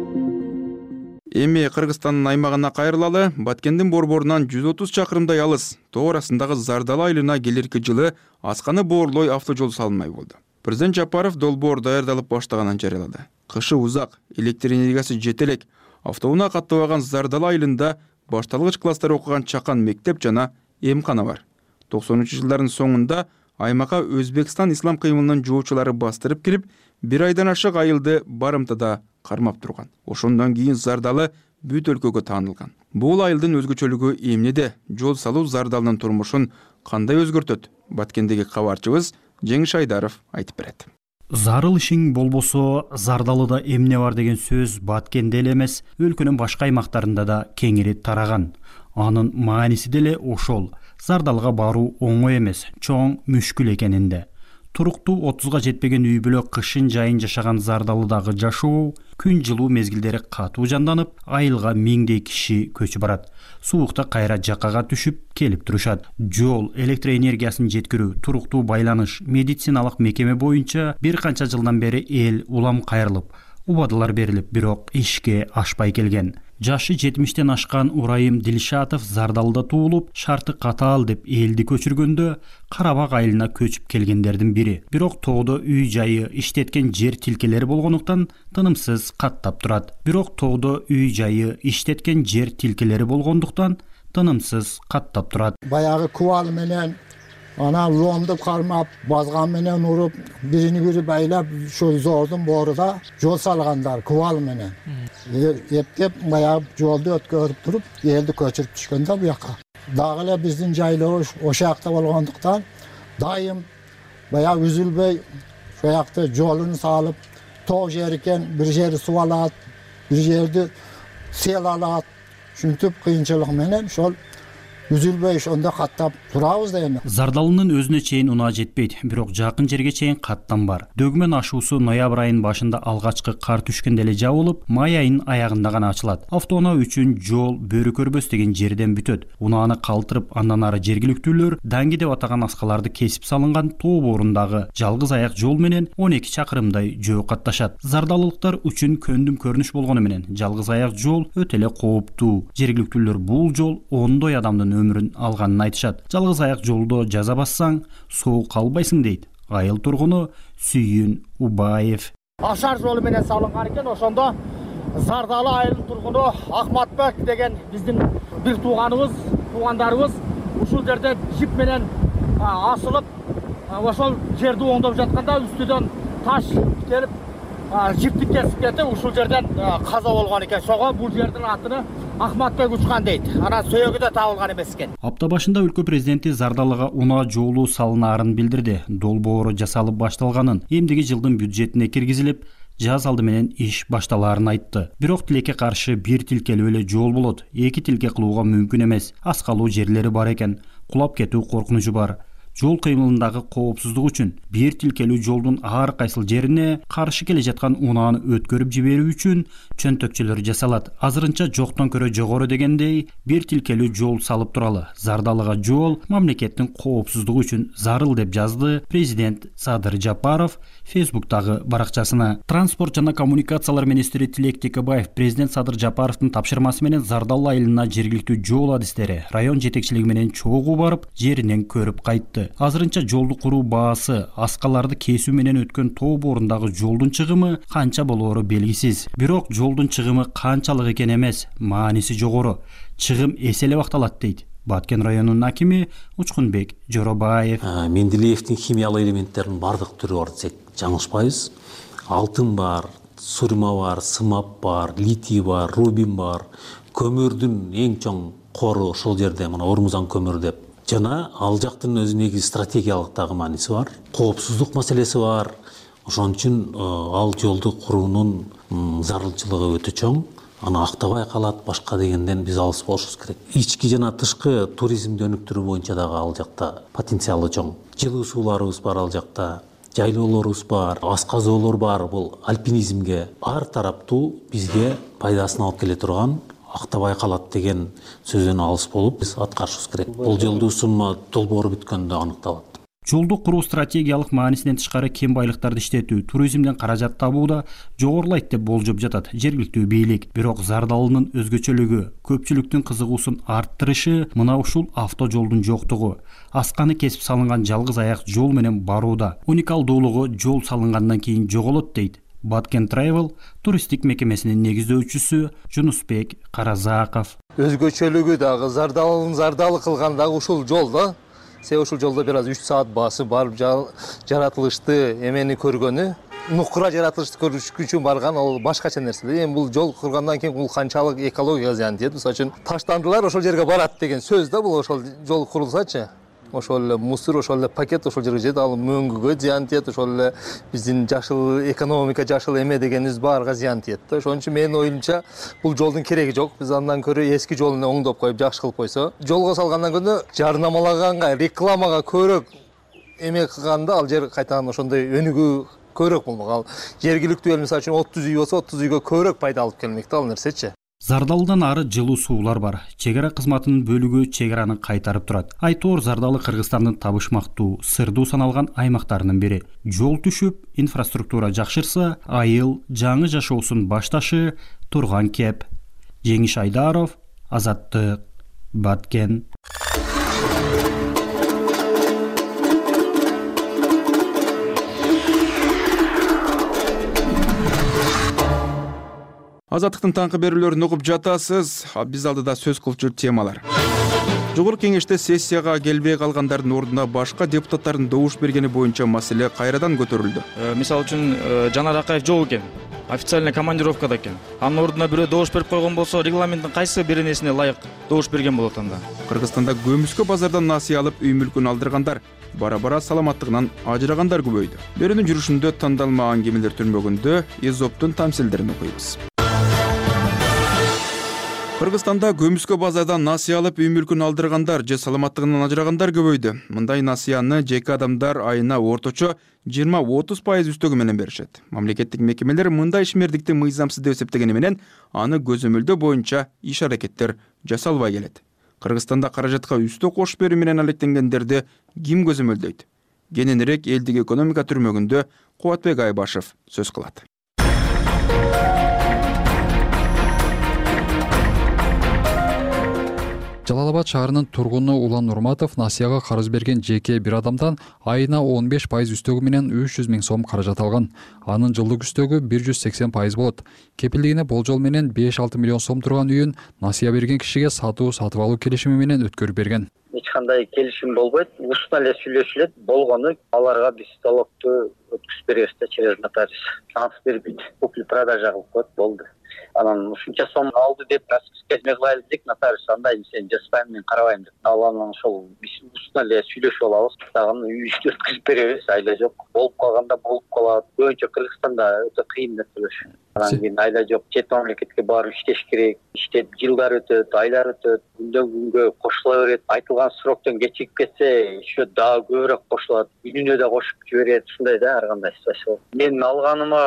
Эми Кыргызстандын аймагына кайрылалы. Баткендин борборунан жүз отуз чакырымдай алыс тоо арасындагы Зардалы айылына келерки жылы Асканы Боорлой автожол салынмай болду. Президент Жапаров долбоор даярдалып баштаганын жарыялады. Кышы узак, электр энергиясы жете элек. Автоунаа каттабаган Зардалы айылында башталгыч класстар окуган чакан мектеп жана эмкана бар. токсонунчу жылдардын соңунда аймакка Өзбекстан ислам кыймылынын жоочулары бастырып кирип, бир айдан ашык айылды барымтада кармап турган. Ошондон кийин Зардалы бүт өлкөгө таанылган. Бул айылдын өзгөчөлүгү эмнеде? Жол салуу Зардалынын турмушун кандай өзгөртөт? Баткендеги кабарчыбыз Жеңиш Айдаров айтып берет. Зарыл ишиң болбосо Зардалыда эмне бар деген сөз Баткенде эле эмес, өлкөнүн башка аймактарында да кеңири тараган. Анын мааниси деле ошол. Зардалыга баруу оңой эмес, чоң мүшкүл экенинде. Туруктуу отузга жетпеген үй бүлө кышын жайын жашаган Зардалыдагы жашоо күн жылуу мезгилдери катуу жанданып, айылга миңдей киши көчүп барат. Суукта кайра жакага түшүп келип турушат. Жол, электр энергиясын жеткирүү, туруктуу байланыш, медициналык мекеме боюнча бир канча жылдан бери эл улам кайрылып, убадалар берилип, бирок ишке ашпай келген. Жашы жетимиштен ашкан Урайым Дилшатов Зардалыда туулуп, шарты катаал деп элди көчүргөндө Карабак айылына көчүп келгендердин бири. Бирок тоодо үй жайы, иштеткен жер тилкелери болгондуктан тынымсыз каттап турат. Бирок тоодо үй жайы, иштеткен жер тилкелери болгондуктан тынымсыз каттап турат. Баягы кубал менен ана ломду кармап, базган менен уруп, бирини бири байлап, ошо зордун бооруда жол салгандар кубал менен. Эптеп баягы жолду өткөрүп туруп, элди көчүрүп түшкөндө буяка. Дагы эле биздин жайлоо ошо жакта болгондуктан дайым баягы үзүлбөй ошо жакта жолун салып, тоо жер экен, бир жери суу алат, бир жерди сел алат. Ушинтип кыйынчылык менен ошол үзүлбөй ошондо каттап турабыз да эми. Зардалынын өзүнө чейин унаа жетпейт, бирок жакын жерге чейин каттан бар. Дөгмөн ашуусу ноябрь айынын башында алгачкы кар түшкөндө эле жабылып, май айынын аягында гана ачылат. Автоунаа үчүн жол бөрү көрбөс деген жерден бүтөт. Унааны калтырып, андан ары жергиликтүүлөр даңги деп атаган аскаларды кесип салынган тоо боорундагы жалгыз аяк жол менен он эки чакырымдай жөө катташат. Зардалылыктар үчүн көндүм көрүнүш болгону менен жалгыз аяк жол өтө эле кооптуу. Жергиликтүүлөр бул жол ондой адамдын өмүрүн алганын айтышат. Жалгыз аяк жолдо жаза бассаң, суук калбайсың дейт айыл тургуну Сүйүн Убаев. Ашар жолу менен салынган экен, ошондо Зардалы айылынын тургуну Акматбек деген биздин бир тууганыбыз, туугандарыбыз ушул жерде жип менен асылып, ошол жерди оңдоп жатканда үстүдөн таш келип жипти кесип кетип, ушул жерден каза болгон экен. Шого бул жердин атыны Акматбек учкан дейт. Анан сөөгү да табылган эмес экен. Апта башында өлкө президенти Зардалыга унаа жолу салынаарын билдирди. Долбоору жасалып башталганын, эмдиги жылдын бюджетине киргизилип, жаз алды менен иш башталаарын айтты. Бирок тилекке каршы бир тилкелүү эле жол болот. Эки тилке кылууга мүмкүн эмес. Аскалуу жерлери бар экен. Кулап кетүү коркунучу бар. Жол кыймылындагы коопсуздук үчүн бир тилкелүү жолдун ар кайсыл жерине каршы келе жаткан унааны өткөрүп жиберүү үчүн чөнтөкчөлөр жасалат. Азырынча жоктон көрө жогору дегендей бир тилкелүү жол салып туралы. Зардалыга жол мамлекеттин коопсуздугу үчүн зарыл деп жазды президент Садыр Жапаров Фейсбуктагы баракчасына. Транспорт жана коммуникациялар министри Тилек Текебаев президент Садыр Жапаровдун тапшырмасы менен Зардалы айылына жергиликтүү жол адистери район жетекчилиги менен чогуу барып, жеринен көрүп кайтты. Азырынча жолду куруу баасы, аскаларды кесүү менен өткөн тоо боорундагы жолдун чыгымы канча болоору белгисиз. Бирок жолдун чыгымы канчалык экен эмес, мааниси жогору. Чыгым эселеп акталат дейт Баткен районунун акими Учкунбек Жоробаев. Менделеевдин химиялык элементтеринин бардык түрү бар десек жаңылышпайбыз. Алтын бар, сурма бар, сымап бар, литий бар, рубин бар. Көмүрдүн эң чоң кору ошол жерде, мына Ормузан көмүрү деп. Жана ал жактын өзүнүн стратегиялык дагы мааниси бар. Коопсуздук маселеси бар. Ошон үчүн ал жолду куруунун зарылчылыгы өтө чоң. Аны актабай калат, башка дегенден биз алыс болушубуз керек. Ички жана тышкы туризмди өнүктүрүү боюнча дагы ал жакта потенциалы чоң. Жылуу сууларыбыз бар ал жакта. жайлоолорубуз бар, асказоолор бар. Бул альпинизмге бар тараптуу бизге пайдасын алып келе турган актабай калат деген сөздөн алыс болуп биз аткарышыбыз керек. Бул жылдуу сумма долбоору бүткөндө аныкталат. Жолду куруу стратегиялык маанисинен тышкары кем байлыктарды иштетүү, туризмден каражат табуу да жогорулайт деп болжоп жатат жергиликтүү бийлик. Бирок Зардалынын өзгөчөлүгү, көпчүлүктүн кызыгуусун арттырышы мына ушул автожолдун жоктугу. Асканы кесип салынган жалгыз аяк жол менен барууда уникалдуулугу жол салынгандан кийин жоголот дейт Баткен Travel туристтик мекемесинин негиздөөчүсү Жунусбек Каразаков. Өзгөчөлүгү дагы Зардалын зардалы кылган дагы ушул жол да. Се ушул жолдо бир аз үч саат басып барып жаратылышты эмени көргөнү, нукура жаратылышты көрүш үчүн барган ал башкача нерсе. Эми бул жол кургандан кийин бул канчалык экологияга зыян тиет. Мисалы үчүн таштандылар ошол жерге барат деген сөз да бул. Ошол жол курулсачы, ошол эле мусор, ошол эле пакет ошол жерге жетет, ал мөңгүгө зыян тиет, ошол эле биздин жашыл экономика, жашыл эме дегенибиз баарга зыян тиет да. Ошон үчүн менин оюмча бул жолдун кереги жок. Биз андан көрө эски жолун оңдоп коюп, жакшы кылып койсо, жолго салгандан көрө жарнамалаганга, рекламага көрөк эме кылганда ал жер кайтадан ошондой өнүгүү көрөк болмок. Ал жергиликтүү эл мисалы үчүн отуз үй болсо, отуз үйгө көрөк пайда алып келмек да ал нерсечи. Зардалыдан ары жылуу суулар бар. Чек ара кызматынын бөлүгү чек араны кайтарып турат. Айтор Зардалы Кыргызстандын табышмактуу, сырдуу саналган аймактарынын бири. Жол түшүп, инфраструктура жакшырса, айыл жаңы жашоосун башташы турган кеп. Жеңиш Айдаров, Азаттык, Баткен. Азаттыктын таңкы берүүлөрүн угуп жатасыз. Биз алдыда сөз кылчу темалар. Жогорку кеңеште сессияга келбей калгандардын ордуна башка депутаттардын добуш бергени боюнча маселе кайрадан көтөрүлдү. Мисалы үчүн Жанар Акаев жок экен, официальный командировкада экен. Анын ордуна бирөө добуш берип койгон болсо, регламенттин кайсы бир нерсине ылайык добуш берген болот анда. Кыргызстанда көмүскө базардан насыя алып үй мүлкүн алдыргандар, бара-бара саламаттыгынан ажырагандар көбөйдү. Берүүнүн жүрүшүндө тандалмаган кемелер түрмөгүндө Эзоптун тамсилдерин окуйбуз. Кыргызстанда көмүскө базардан насыя алып үй мүлкүн алдыргандар же саламаттыгынан ажырагандар көбөйдү. Мындай насыяны жеке адамдар айына орточо жыйырма отуз пайыз үстөгү менен беришет. Мамлекеттик мекемелер мындай ишмердикти мыйзамсыз деп эсептегени менен аны көзөмөлдөө боюнча иш аракеттер жасалбай келет. Кыргызстанда каражатка үстө кош берүү менен алектенгендерди ким көзөмөлдөйт? Кененирээк элдик экономика түрмөгүндө Кубатбек Айбашев сөз кылат. Жалал Абад шаарынын тургуну Улан Нурматов насыяга карыз берген жеке бир адамдан айына он беш пайыз үстөгү менен үч жүз миң сом каражат алган. Анын жылдык үстөгү бир жүз сексен пайыз болот. Кепилдигине болжол менен беш алты миллион сом турган үйүн насыя берген кишиге сатуу сатып алуу келишими менен өткөрүп берген. Эч кандай келишим болбойт, устно эле сүйлөшүлөт, болгону аларга биз залогду өткүзүп беребиз да через нотариус. Анс бербейт, купли-продажа кылып коет, болду. Анан ушунча сом алды деп расписка жазгайлы дедик, нотариус андай сен жазбайм, мен карабайм деп. Ал анан ошол биз устно эле сүйлөшүп алабыз, дагы үйдү өткүзүп беребиз, айла жок. Болуп калганда болуп калат. Көбүнчө Кыргызстанда өтө кыйын нерселер. Анан кийин айла жок, чет мамлекетке барып иштеш керек. Иштеп жылдар өтөт, айлар өтөт, күндөн күнгө кошула берет. Айтылган сроктон кечигип кетсе, еще дагы көбүрөөк кошулат. Күнүнө да кошуп жиберет. Ушундай да ар кандай ситуация. Мен алганыма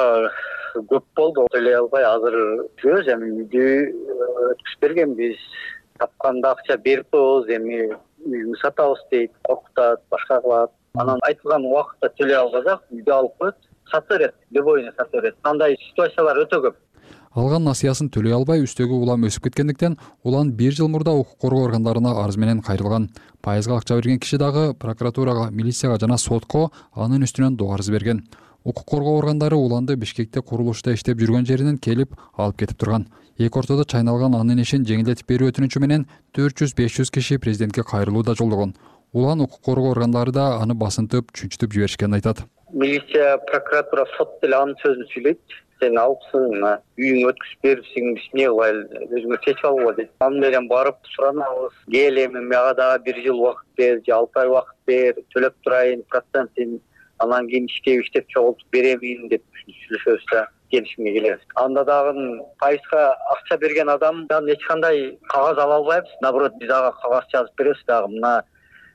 көп болду, төлөй албай азыр жүрөбүз, эми үйдү өткүзүп бергенбиз. Тапканда акча берип коебуз, эми үйдү сатабыз дейт, коркутат, башка кылат. Анан айтылган убакытта төлөй албасак, үйдү алып коет, сата берет, любойуна сата берет. Андай ситуациялар өтө көп. Алган насыясын төлөй албай үстөгү улам өсүп кеткендиктен улан бир жыл мурда укук коргоо органдарына арыз менен кайрылган. Пайызга акча берген киши дагы прокуратурага, милицияга жана сотко анын үстүнөн доо арыз берген. Укук коргоо органдары уланды Бишкекте курулушта иштеп жүргөн жеринен келип алып кетип турган. Эки ортодо чайналган анын ишин жеңилдетип берүү өтүнүчү менен төрт жүз беш жүз киши президентке кайрылуу да жолдогон. Улан укук коргоо органдары да аны басынтып, чүнчүтүп жиберишкенин айтат. Милиция, прокуратура, сот деле анын сөзүн сүйлөйт. Сен алыпсың, үйүңө өткүзүп берипсиң, биз эмне кылайлы, өзүңө чечип алгыла дейт. Аны менен барып суранабыз. Кел эми мага дагы бир жыл убакыт бер, же алты ай убакыт бер, төлөп турайын процентин, анан кийин иштеп иштеп чогултуп беремин деп сүйлөшөбүз да келишимге келебиз. Анда дагы пайызга акча берген адамдан эч кандай кагаз ала албайбыз. Наоборот, биз ага кагаз жазып беребиз дагы. Мына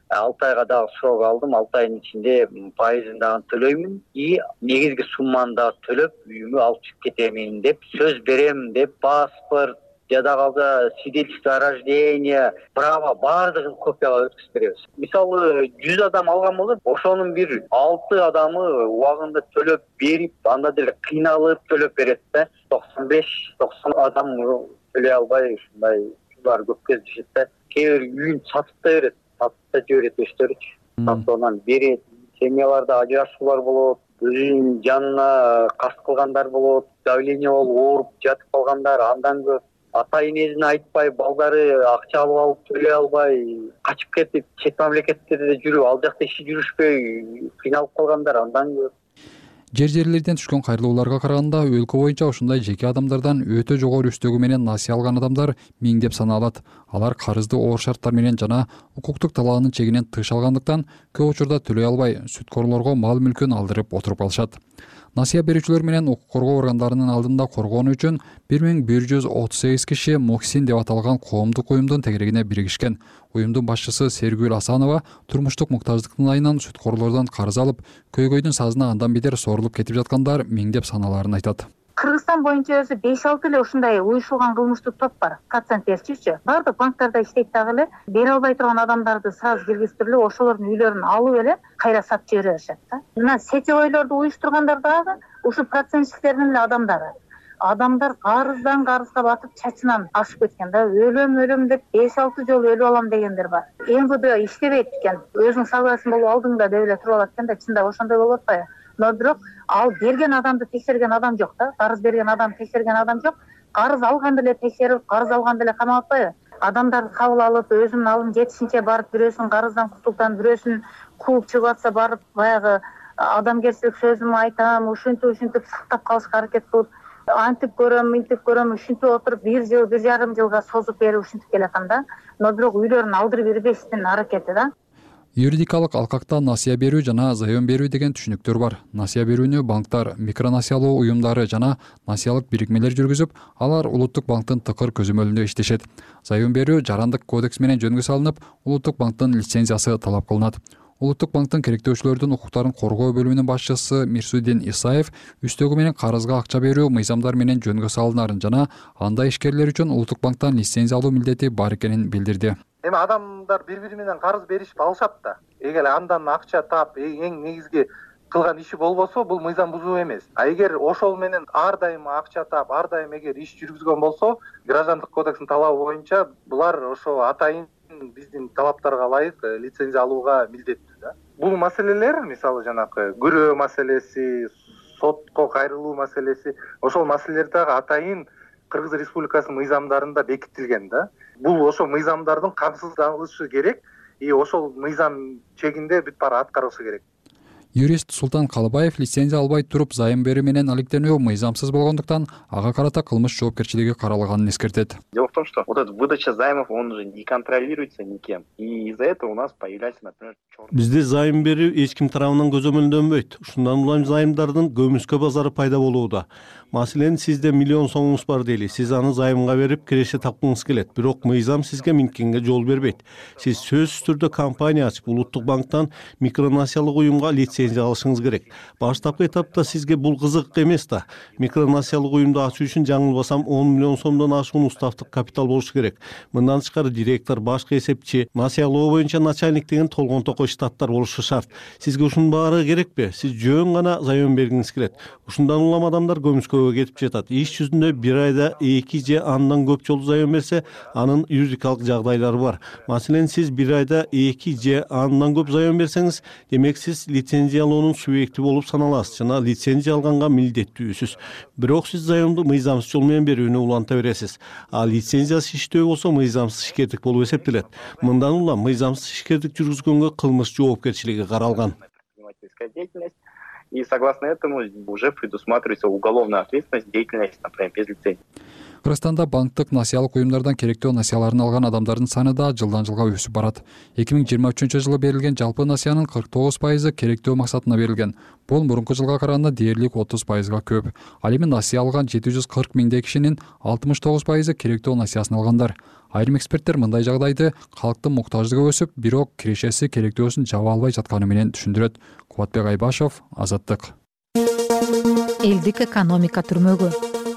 алты айга дагы срок алдым. алты айдын ичинде пайызын дагы төлөймүн и негизги сумманы дагы төлөп үйүмө алып чыгып кетемин деп сөз берем деп паспорт жада калса свидетельство о рождении, право баардыгын копияга өткүзүп беребиз. Мисалы жүз адам алган болсо, ошонун бир алты адамы убагында төлөп берип, анда деле кыйналып төлөп берет да. токсон беш токсон адам төлөй албай ушундай ушулар көп кездешет да. Кээ бир үйүн сатып да берет, сатып да жиберет өздөрүчү. Сатуудан берет. Семьяларда ажырашуулар болот, өзүнүн жанына касып кылгандар болот, давление болуп ооруп жатып калгандар, андан көп ата энесине айтпай, балдары акча алып алып төлөй албай, качып кетип, чет мамлекеттерде жүрүп, ал жакта иши жүрүшпөй кыйналып калгандар андан көп. Жер жерлерден түшкөн кайрылууларга караганда өлкө боюнча ушундай жеке адамдардан өтө жогору үстөгү менен насыя алган адамдар миңдеп саналат. Алар карызды оор шарттар менен жана укуктук талаанын чегинен тыш алгандыктан көп учурда төлөй албай, сүткорлорго мал мүлкүн алдырып отуруп калышат. Насыя берүүчүлөр менен укук коргоо органдарынын алдында коргоону үчүн бир миң бир жүз отуз сегиз киши Мухсин деп аталган коомдук уюмдун тегерегине биригишкен. Уюмдун башчысы Сергүл Асанова турмуштук муктаждыктын айынан сүткорлордон карыз алып, көйгөйдүн сазына андан бетер сорулуп кетип жаткандар миңдеп саналарын айтат. Кыргызстан боюнча өзү беш алты эле ушундай уюшулган кылмыштык топ бар. Процент берчүчү. Бардык банктарда иштейт дагы эле. Бере албай турган адамдарды сразу киргизтирип, ошолордун үйлөрүн алып эле кайра сатып жибере беришет да. Мына сетевойлорду уюштургандар дагы ушу процентчиктердин эле адамдары. Адамдар карыздан карызга батып чачынан ашып кеткен да. Өлөм өлөм деп беш алты жолу өлүп алам дегендер бар. эм вэ дэ иштебейт экен. Өзүң согласен болуп алдыңда деп эле туруп алат экен да. Чындап ошондой болуп атпайбы? Но бирок ал берген адамды текшерген адам жок да. Карыз берген адам текшерген адам жок. Карыз алган деле текшерип, карыз алган деле камап атпайбы? Адамдарды кабыл алып, өзүнүн алым жетишинче барып, бирөөсүн карыздан кутултан, бирөөсүн кууп чыгып атса барып, баягы адамгерчилик сөзүм айтам, ушинтип ушинтип сактап калышка аракет кылып, антип көрөм, минтип көрөм, ушинтип отуруп бир жыл, бир жарым жылга созуп берип ушинтип келатам да. Но бирок үйлөрүн алдырып бербештин аракети да. Юридикалык алкакта насыя берүү жана заем берүү деген түшүнүктөр бар. Насыя берүүнү банктар, микронасыялоо уюмдары жана насыялык бирикмелер жүргүзүп, алар улуттук банктын тыкыр көзөмөлүндө иштешет. Заем берүү жарандык кодекс менен жөнгө салынып, улуттук банктын лицензиясы талап кылынат. Улуттук банктын керектөөчүлөрдүн укуктарын коргоо бөлүмүнүн башчысы Мирсудин Исаев үстөгү менен карызга акча берүү мыйзамдар менен жөнгө салынарын жана анда ишкерлер үчүн улуттук банктан лицензия алуу милдети бар экенин билдирди. Эми адамдар бири-бири менен карыз беришип алышат да. Эгер андан акча таап, эң негизги кылган иши болбосо, бул мыйзам бузуу эмес. А эгер ошол менен ар дайым акча таап, ар дайым эгер иш жүргүзгөн болсо, граждандык кодекстин талабы боюнча булар ошо атайын биздин талаптарга ылайык лицензия алууга милдеттүү да. Бул маселелер, мисалы жанакы күрөө маселеси, сотко кайрылуу маселеси, ошол маселелер дагы атайын Кыргыз Республикасынын мыйзамдарында бекитилген да. Бул ошо мыйзамдардын камсыздалышы керек, и ошол мыйзам чегинде бүт баары аткарылышы керек. Юрист Султан Калыбаев лицензия албай туруп заем берүү менен алектенүү мыйзамсыз болгондуктан ага карата кылмыш жоопкерчилиги каралганын эскертет. Дело в том, что вот эта выдача займов, он уже не контролируется никем. И из-за этого у нас появляется, например, черный... Бизде зайым берүү эч ким тарабынан көзөмөлдөнбөйт. Ушундан улам зайымдардын көмүскө базары пайда болууда. Маселен, сизде миллион сомуңуз бар дейли. Сиз аны займга берип, киреше тапкыңыз келет. Бирок мыйзам сизге минткенге жол бербейт. Сиз сөзсүз түрдө компания ачып, улуттук банктан микронасыялык уюмга лицензия алышыңыз керек. Баштапкы этапта сизге бул кызык эмес да. Микронасыялык уюмду ачуу үчүн жаңылбасам он миллион сомдон ашуун уставдык капитал болушу керек. Мындан тышкары директор, башкы эсепчи, насыялоо боюнча начальник деген толгон токой штаттар болушу шарт. Сизге ушунун баары керекпи? Сиз жөн гана заем бергиңиз келет. Ушундан улам адамдар көмүскөгө кетип жатат. Иш жүзүндө бир айда эки же андан көп жолу заем берсе, анын юридикалык жагдайлары бар. Маселен, сиз бир айда эки же андан көп заем берсеңиз, демек сиз лицензиялоонун субъекти болуп саналасыз жана лицензия алганга милдеттүүсүз. Бирок сиз заемду мыйзамсыз жол менен берүүнү уланта бересиз. А лицензиясыз иштөө болсо мыйзамсыз ишкердик болуп эсептелет. Мындан улам мыйзамсыз ишкердик жүргүзгөнгө кылмыш жоопкерчилиги каралган. И согласно этому уже предусматривается уголовная ответственность, деятельность, например, без лицензии. Кыргызстанда банктык насыялык уюмдардан керектөө насыяларын алган адамдардын саны да жылдан жылга өсүп барат. эки миң жыйырма үчүнчү жылы берилген жалпы насыянын кырк тогуз пайызы керектөө максатына берилген. Бул мурунку жылга караганда дээрлик отуз пайызга көп. Ал эми насыя алган жети жүз кырк миңдей кишинин алтымыш тогуз пайызы керектөө насыясын алгандар. Айрым эксперттер мындай жагдайды калктын муктаждыгы өсүп, бирок кирешеси керектөөсүн жаба албай жатканы менен түшүндүрөт. Кубатбек Айбашев, Азаттык. Элдик экономика түрмөгү.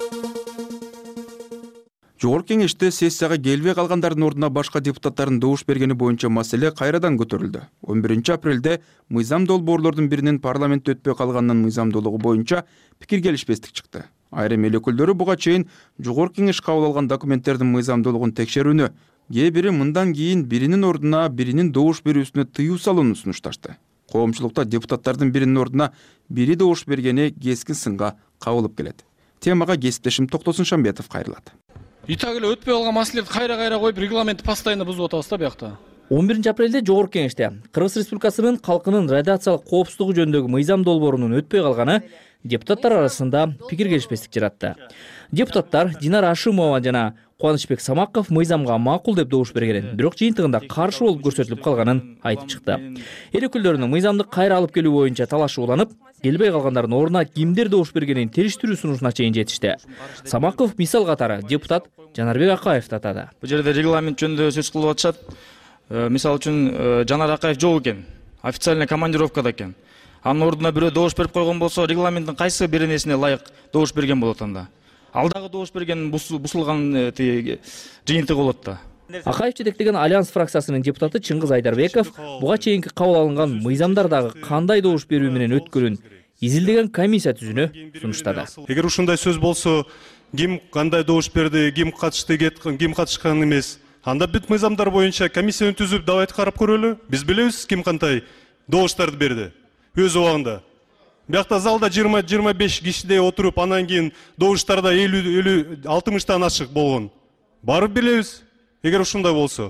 Жогорку кеңеште сессияга келбей калгандардын ордуна башка депутаттардын добуш бергени боюнча маселе кайрадан көтөрүлдү. он биринчи апрелде мыйзам долбоорлордун биринин парламентте өтпөй калганынын мыйзамдуулугу боюнча пикир келишпестик чыкты. Айрым эл өкүлдөрү буга чейин жогорку кеңеш кабыл алган документтердин мыйзамдуулугун текшерүүнү, кээ бири мындан кийин биринин ордуна биринин добуш берүүсүнө тыюу салууну сунушташты. Коомчулукта депутаттардын биринин ордуна бири добуш бергени кескин сынга кабылып келет. Темага кесиптешим Токтосун Шамбетов кайрылат. Итак эле өтпөй калган маселелерди кайра-кайра коюп, регламентти постоянно бузуп атабыз да биякта. он биринчи апрелде Жогорку кеңеште Кыргыз Республикасынын калкынын радиациялык коопсуздугу жөнүндөгү мыйзам долбоорунун өтпөй калганы депутаттар арасында пикир келишпестик жаратты. Депутаттар Динара Ашимова жана Кубанычбек Самаков мыйзамга макул деп добуш берген, бирок жыйынтыгында каршы болуп көрсөтүлүп калганын айтып чыкты. Эл өкүлдөрүнүн мыйзамды кайра алып келүү боюнча талашы уланып, келбей калгандардын ордуна кимдер добуш бергенин териштирүү сунушуна чейин жетишти. Самаков мисал катары депутат Жанарбек Акаевди атады. Бул жерде регламент жөнүндө сөз кылып атышат. Мисалы үчүн Жанар Акаев жок экен, официальный командировкада экен. Анын ордуна бирөө добуш берип койгон болсо, регламенттин кайсы бир нерсине ылайык добуш берген болот анда? Алдагы добуш берген бусулган жыйынтыгы болот да. Акаев жетектеген Альянс фракциясынын депутаты Чыңгыз Айдарбеков буга чейинки кабыл алынган мыйзамдардагы кандай добуш берүү менен өткөрүн изилдеген комиссия түзүүнү сунуштады. Эгер ушундай сөз болсо, ким кандай добуш берди, ким катышты, ким катышкан эмес, анда бүт мыйзамдар боюнча комиссияны түзүп давайте карап көрөлү. Биз билебиз ким кандай добуштарды берди өз убагында. Биякта залда жыйырма жыйырма беш кишидей отуруп, анан кийин добуштарда элүү элүү алтымыштан ашык болгон. Барып билебиз. Эгер ушундай болсо,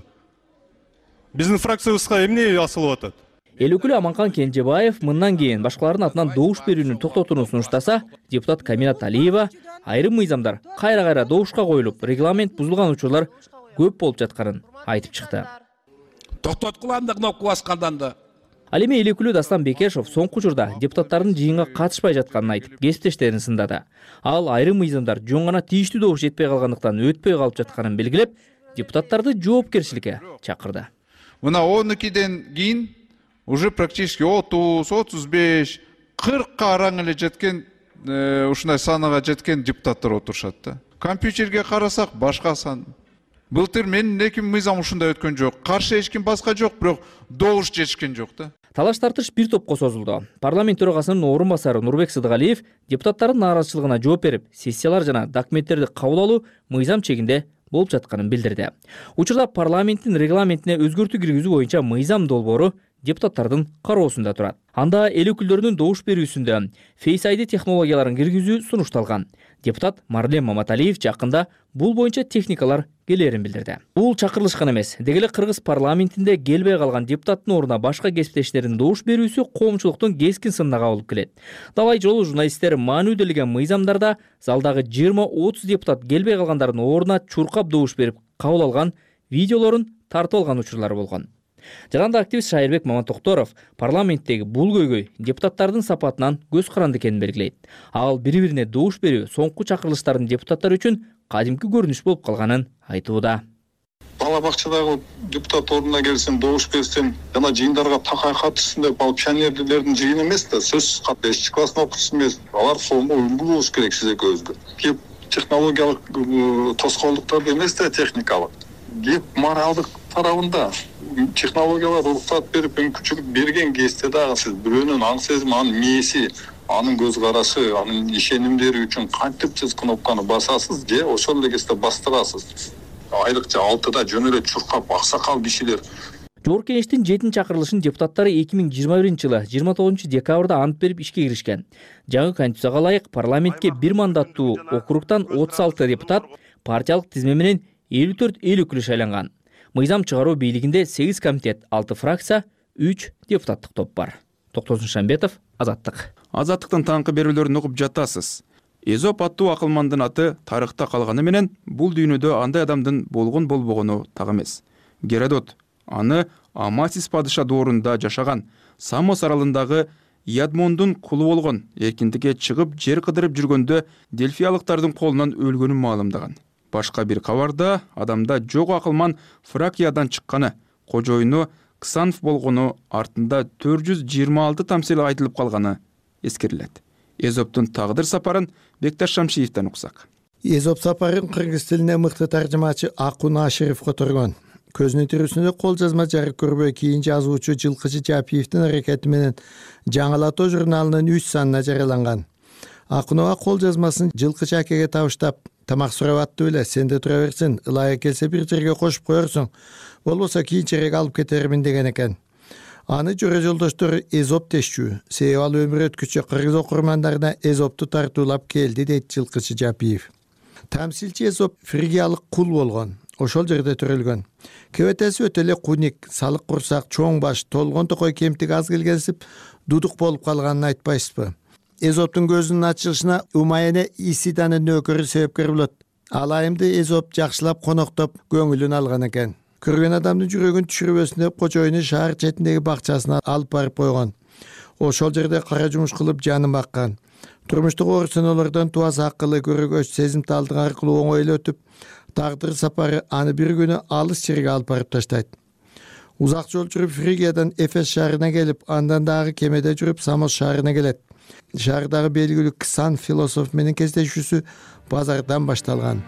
биздин фракциябызга эмне асылып атат? Эл өкүлү Аманкан Кенжебаев мындан кийин башкалардын атынан добуш берүүнү токтотууну сунуштаса, депутат Каминат Алиева айрым мыйзамдар кайра-кайра добушка коюлуп, регламент бузулган учурлар көп болуп жатканын айтып чыкты. Токтоткула анда кнопка баскандан да. Ал эми эл өкүлү Дастан Бекешов соңку учурда депутаттардын жыйынга катышпай жатканын айтып, кесиптештерин сындады. Ал айрым мыйзамдар жөн гана тийиштүү добуш жетпей калгандыктан өтпөй калып жатканын белгилеп, депутаттарды жоопкерчиликке чакырды. Мына он экиден кийин уже практически отуз, отуз беш, кыркка араң эле жеткен, ушундай санага жеткен депутаттар отурушат да. Компьютерге карасак башка сан. Былтыр менин эки мыйзам ушундай өткөн жок. Каршы эч ким башка жок, бирок добуш жетишкен жок да. Талаш тартыш бир топко созулду. Парламент төрагасынын орун басары Нурбек Сыдыгалиев депутаттардын нааразычылыгына жооп берип, сессиялар жана документтерди кабыл алуу мыйзам чегинде болуп жатканын билдирди. Учурда парламенттин регламентине өзгөртүү киргизүү боюнча мыйзам долбоору депутаттардын кароосунда турат. Анда эл өкүлдөрүнүн добуш берүүсүндө Face ай ди технологияларын киргизүү сунушталган. Депутат Марлен Маматалиев жакында бул боюнча техникалар келерин билдирди. Бул чакырылышкан эмес. Деги эле Кыргыз парламентинде келбей калган депутаттын ордуна башка кесиптештердин добуш берүүсү коомчулуктун кескин сынына кабылып келет. Далай жолу журналисттер маанүделеген мыйзамдарда залдагы жыйырма отуз депутат келбей калгандардын ордуна чуркап добуш берип кабыл алган видеолорун тартып алган учурлары болгон. Жаранда активист Шайырбек Маматокторов парламенттеги бул көйгөй депутаттардын сапатынан көз каранды экенин белгилейт. Ал бири-бирине добуш берүү соңку чакырылыштардын депутаттар үчүн кадимки көрүнүш болуп калганын айтууда. Бала бакчадагы депутат ордуна келсем, добуш берсем, жана жыйындарга такай катышсын деп алып пионерлердин жыйыны эмес да, сөзсүз кат бешинчи класстын окуучусу эмес. Алар сонго үлгү болуш керек сиз экөөбүзгө. Кеп технологиялык тоскоолдуктарды эмес да, техникалык. Кеп моралдык тарабында технологиялар уруксат берип, мүмкүнчүлүк берген кезде дагы сиз бирөөнүн аң сезими, анын мээси, анын көз карашы, анын ишенимдери үчүн кантип сиз кнопканы басасыз же ошол эле кезде бастырасыз. Айрыкча алтыда жөн эле чуркап аксакал кишилер. Жогорку кеңештин жетинчи чакырылышын депутаттары эки миң жыйырма биринчи жылы жыйырма тогузунчу декабрда ант берип ишке киришкен. Жаңы конституцияга ылайык парламентке бир мандаттуу округтан отуз алты депутат, партиялык тизме менен элүү төрт эл өкүлү шайланган. Мыйзам чыгаруу бийлигинде сегиз комитет, алты фракция, үч депутаттык топ бар. Токтосун Шамбетов, Азаттык. Азаттыктын таңкы берүүлөрүн угуп жатасыз. Эзоп аттуу акылмандын аты тарыхта калганы менен бул дүйнөдө андай адамдын болгон болбогону так эмес. Геродот аны Амасис падыша доорунда жашаган Самос аралындагы Ядмондун кулу болгон эркиндикке чыгып жер кыдырып жүргөндө дельфиялыктардын колунан өлгөнүн маалымдаган. Башка бир кабарда адамда жок акылман Фракиядан чыкканы, кожоюну Ксанф болгону, артында төрт жүз жыйырма алты тамсил айтылып калганы эскерилет. Эзоптун тагдыр сапарын Бекташ Шамшиевден уксак. Эзоп сапарын кыргыз тилине мыкты таржымачы Акун Аширов которгон. Көзүнүн тирүүсүндө кол жазма жарык көрбөй кийин жазуучу Жылкычы Жапиевдин аракети менен Жаңылатоо журналынын үч санына жарыяланган. Акунова кол жазмасын Жылкычы акеге табыштап, тамак сурап аттуу эле, сенде тура берсин, ылайык келсе бир жерге кошуп коерсуң, болбосо кийинчерээк алып кетермин деген экен. Аны жөрө жолдоштору Эзоп дешчү, себеби ал өмүр өткүчү кыргыз окурмандарына Эзопту тартуулап келди, дейт Жылкычы Жапиев. Тамсилчи Эзоп фригиялык кул болгон, ошол жерде төрөлгөн. Кебетеси өтө эле куник, салык курсак, чоң баш, толгон токой кемтик аз келгенсип, дудук болуп калганын айтпайсызбы? Эзоптун көзүнүн ачылышына Умаяне Исиданын нөкөрү себепкер болот. Ал айымды Эзоп жакшылап коноктоп көңүлүн алган экен. Көргөн адамдын жүрөгүн түшүрбөсүн деп кожоюну шаар четиндеги бакчасына алып барып койгон. Ошол жерде кара жумуш кылып жанын баккан. Турмуштук оорусуналардан туаз акылы көрөгөч сезимталдык аркылуу оңой эле өтүп, тагдыр сапары аны бир күнү алыс жерге алып барып таштайт. Узак жол жүрүп Фригиядан Эфес шаарына келип, андан дагы кемеде жүрүп Самос шаарына келет. Шаардагы белгилүү Ксан философ менен кездешүүсү базардан башталган.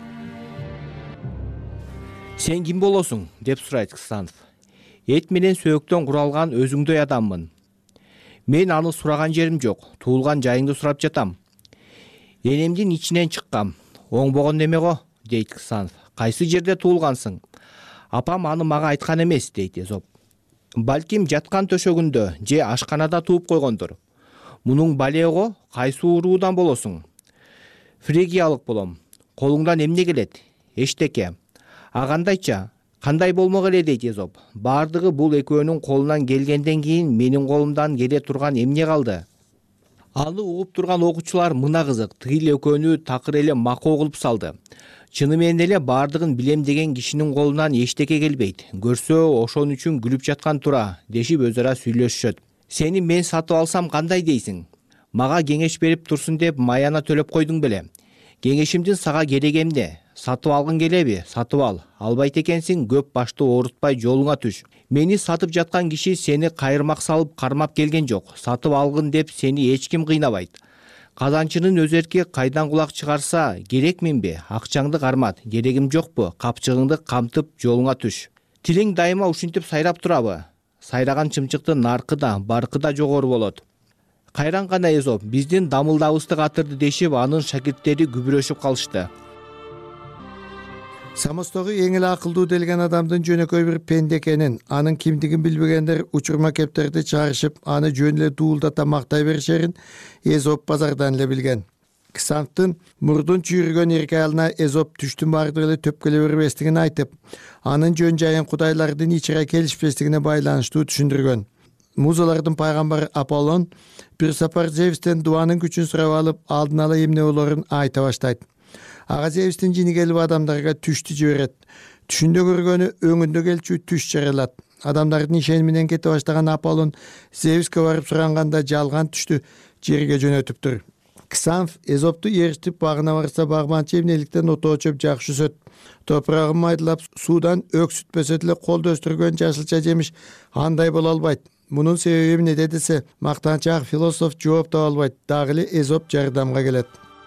Сен ким болосуң? Деп сурайт Ксанов. Эт менен сөөктөн куралган өзүңдөй адаммын. Мен аны сураган жерим жок, туулган жайыңды сурап жатам. Энемдин ичинен чыккам. Оңбогон неме го? Дейт Ксанов. Кайсы жерде туулгансың? Апам аны мага айткан эмес, дейт Эзоп. Балким жаткан төшөгүндө же ашканада тууп койгондур. Мунуң балего, кайсы уруудан болосуң? Фригиялык болом. Колуңдан эмне келет? Эчтеке. А кандайча? Кандай болмок эле, дейт Эзоп. Бардыгы бул экөөнүн колунан келгенден кийин менин колумдан келе турган эмне калды? Аны угуп турган окуучулар мына кызык, тигил экөөнү такыр эле макоо кылып салды. Чыны менен эле бардыгын билем деген кишинин колунан эчтеке келбейт. Көрсө ошон үчүн күлүп жаткан тура, дешип өз ара сүйлөшүшөт. Сени мен сатып алсам кандай дейсиң? Мага кеңеш берип турсун деп маяна төлөп койдуң беле? Кеңешимдин сага кереги эмне? Сатып алгың келеби? Сатып ал. Албайт экенсиң, көп башты оорутпай жолуңа түш. Мени сатып жаткан киши сени кайырмак салып кармап келген жок. Сатып алгын деп сени эч ким кыйнабайт. Казанчынын өз эрки кайдан кулак чыгарса, керекминби? Акчаңды кармат. Керегим жокпу? Капчыгыңды камтып жолуңа түш. Тилиң дайыма ушинтип сайрап турабы? Сайраган чымчыктын наркы да, баркы да жогору болот. Кайран гана Эзоп, биздин дамылдабызды катырды дешип, анын шакирттери күбүрөшүп калышты. Самостогу эң эле акылдуу делген адамдын жөнөкөй бир пенде экенин, анын кимдигин билбегендер учурма кептерди чыгарышып, аны жөн эле дуулдата мактай беришерин Эзоп базардан эле билген. Ксанфтын мурдун чүйргөн эрке айылына Эзоп түштүн бардыгы эле төпкөлө бербестигин айтып, анын жөн жайын кудайлардын ичире келишпестигине байланыштуу түшүндүргөн. Музалардын пайгамбары Аполлон бир сапар Зевстен дуанын күчүн сурап алып, алдын ала эмне болорун айта баштайт. Ага Зевстин жини келип адамдарга түштү жиберет. Түшүндө көргөнү өңүндө келчү түш жарыялат. Адамдардын ишени менен кете баштаган Аполлон Зевске барып суранганда жалган түштү жерге жөнөтүптүр. Ксанф Эзопту ээрчитип багына барса, багбанчы эмнеликтен отоо чөп жакшы өсөт. Топурагын майдалап, суудан өксүтпөсө деле колдо өстүргөн жашылча жемиш андай боло албайт. Мунун себеби эмне десе, мактанчак философ жооп таба албайт. Дагы эле Эзоп жардамга келет.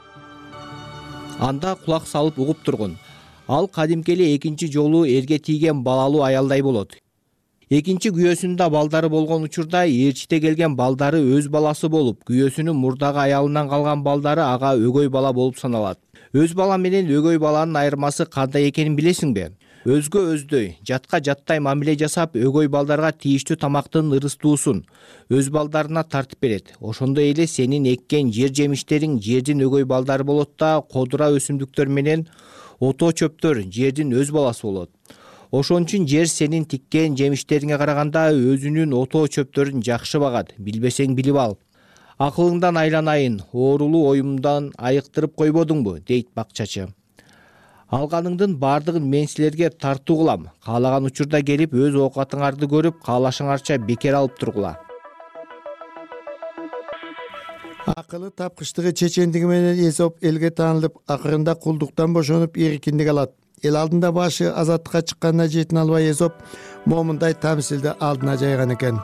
Анда кулак салып угуп тургун. Ал кадимки эле экинчи жолу эрге тийген балалуу аялдай болот. Экинчи күйөөсүнүн да балдары болгон учурда ээрчите келген балдары өз баласы болуп, күйөөсүнүн мурдагы аялынан калган балдары ага өгөй бала болуп саналат. Өз бала менен өгөй баланын айырмасы кандай экенин билесиңби? Өзгө өздөй, жатка жаттай мамиле жасап, өгөй балдарга тийиштүү тамактын ырыстуусун өз балдарына тартып берет. Ошондой эле сенин эккен жер жемиштериң жердин өгөй балдары болот да, кодура өсүмдүктөр менен отоо чөптөр жердин өз баласы болот. Ошон үчүн жер сенин тиккен жемиштериңе караганда өзүнүн отоо чөптөрүн жакшы багат. Билбесең билип ал. Акылыңдан айланайын, оорулуу оюмдан айыктырып койбодуңбу, дейт бакчачы. Алганыңдын бардыгын мен силерге тартуу кылам. Каалаган учурда келип өз оокатыңарды көрүп, каалашыңарча бекер алып тургула. Акылы тапкычтыгы чечендиги менен Эзоп элге таанылып, акырында кулдуктан бошонуп эркиндик алат. Эл алдында башы азаттыкка чыкканына жетин албай Эзоп момундай тамсилди алдына жайган экен.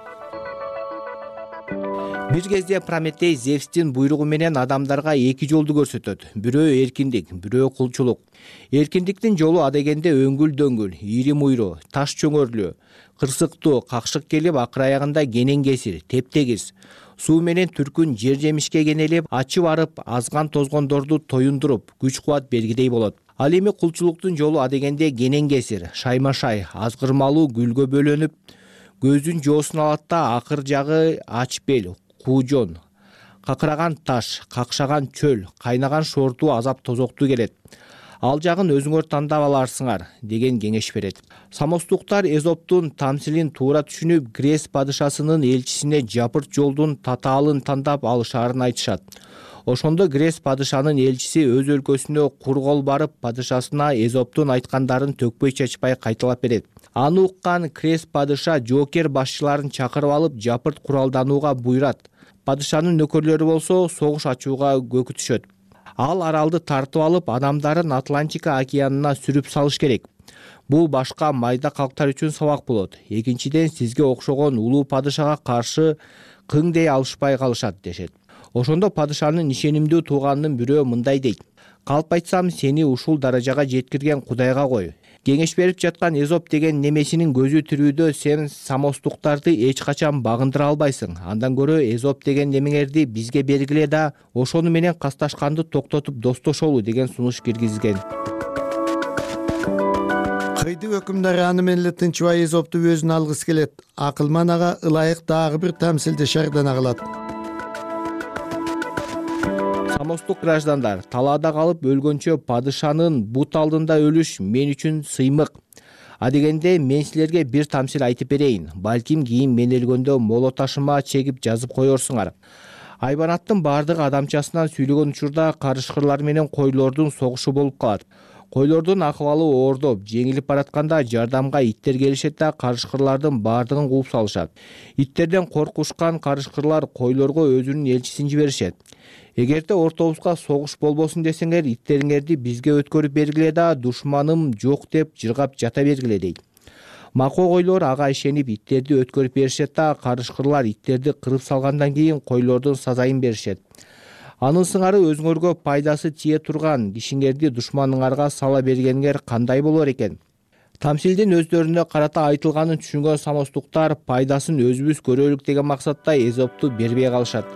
Бир кезде Прометей Зевстин буйругу менен адамдарга эки жолду көрсөтөт. Бирөө эркиндик, бирөө кулчулук. Эркиндиктин жолу адегенде өңгүл-дөңгүл, ири муйру, таш чөңөрлүү, кырсыктуу, какшык келип акыр аягында кенен кесир, тептегиз. Суу менен түркүн жер жемишке кенелип, ачып арып, азган тозгондорду тоюндуруп, күч-кубат бергидей болот. Ал эми кулчулуктун жолу адегенде кенен кесир, шаймашай, азгырмалуу гүлгө бөлөнүп, көздүн жоосун алат да акыр жагы ач бел, куужон, какыраган таш, какшаган чөл, кайнаган шортуу азап тозоктуу келет. Ал жагын өзүңөр тандап аларсыңар деген кеңеш берет. Самостуктар Эзоптун тамсилин туура түшүнүп, Грес падышасынын элчисине жапырт жолдун татаалын тандап алышаарын айтышат. Ошондо Грес падышанын элчиси өз өлкөсүнө кургол барып, падышасына Эзоптун айткандарын төкпөй чачпай кайталап берет. Аны уккан Грес падыша жоокер башчыларын чакырып алып, жапырт куралданууга буйрат. Падышанын нөкөрлөрү болсо согуш ачууга көкүтүшөт. Ал аралды тартып алып, адамдарын Атлантика океанына сүрүп салыш керек. Бул башка майда калктар үчүн сабак болот. Экинчиден, сизге окшогон улуу падышага каршы кыңдей алышпай калышат дешет. Ошондо падышанын ишенимдүү тууганынын бирөө мындай дейт: калп айтсам, сени ушул даражага жеткирген Кудайга кой. Кеңеш берип жаткан Эзоп деген немесинин көзү тирүүдө сен самостуктарды эч качан багындыра албайсың. Андан көрө Эзоп деген немеңерди бизге бергиле да, ошону менен касташканды токтотуп достошолу деген сунуш киргизген. Кыйды өкүмдар аны менен эле тынчыбай Эзопту өзүнө алгысы келет. Акылман ага ылайык дагы бир тамсилди шардана кылат. Самостук граждандар, талаада калып өлгөнчө падышанын бут алдында өлүш мен үчүн сыймык. Адегенде мен силерге бир тамсил айтып берейин. Балким кийин мен өлгөндө моло ташыма чегип жазып коерсуңар. Айбанаттын баардыгы адамчасынан сүйлөгөн учурда карышкырлар менен койлордун согушу болуп калат. Койлордун акыбалы оордоп, жеңилип баратканда жардамга иттер келишет да карышкырлардын баардыгын кууп салышат. Иттерден коркушкан карышкырлар койлорго өзүнүн элчисин жиберишет. Эгерде ортобузга согуш болбосун десеңер, иттериңерди бизге өткөрүп бергиле да, душманым жок деп жыргап жата бергиле дейт. Макоо койлор ага ишенип иттерди өткөрүп беришет да, карышкырлар иттерди кырып салгандан кийин койлордун сазайын беришет. Анын сыңары өзүңөргө пайдасы тие турган кишиңерди душманыңарга сала бергениңер кандай болор экен? Тамсилдин өздөрүнө карата айтылганын түшүнгөн самостуктар пайдасын өзүбүз көрөлүк деген максатта Эзопту бербей калышат.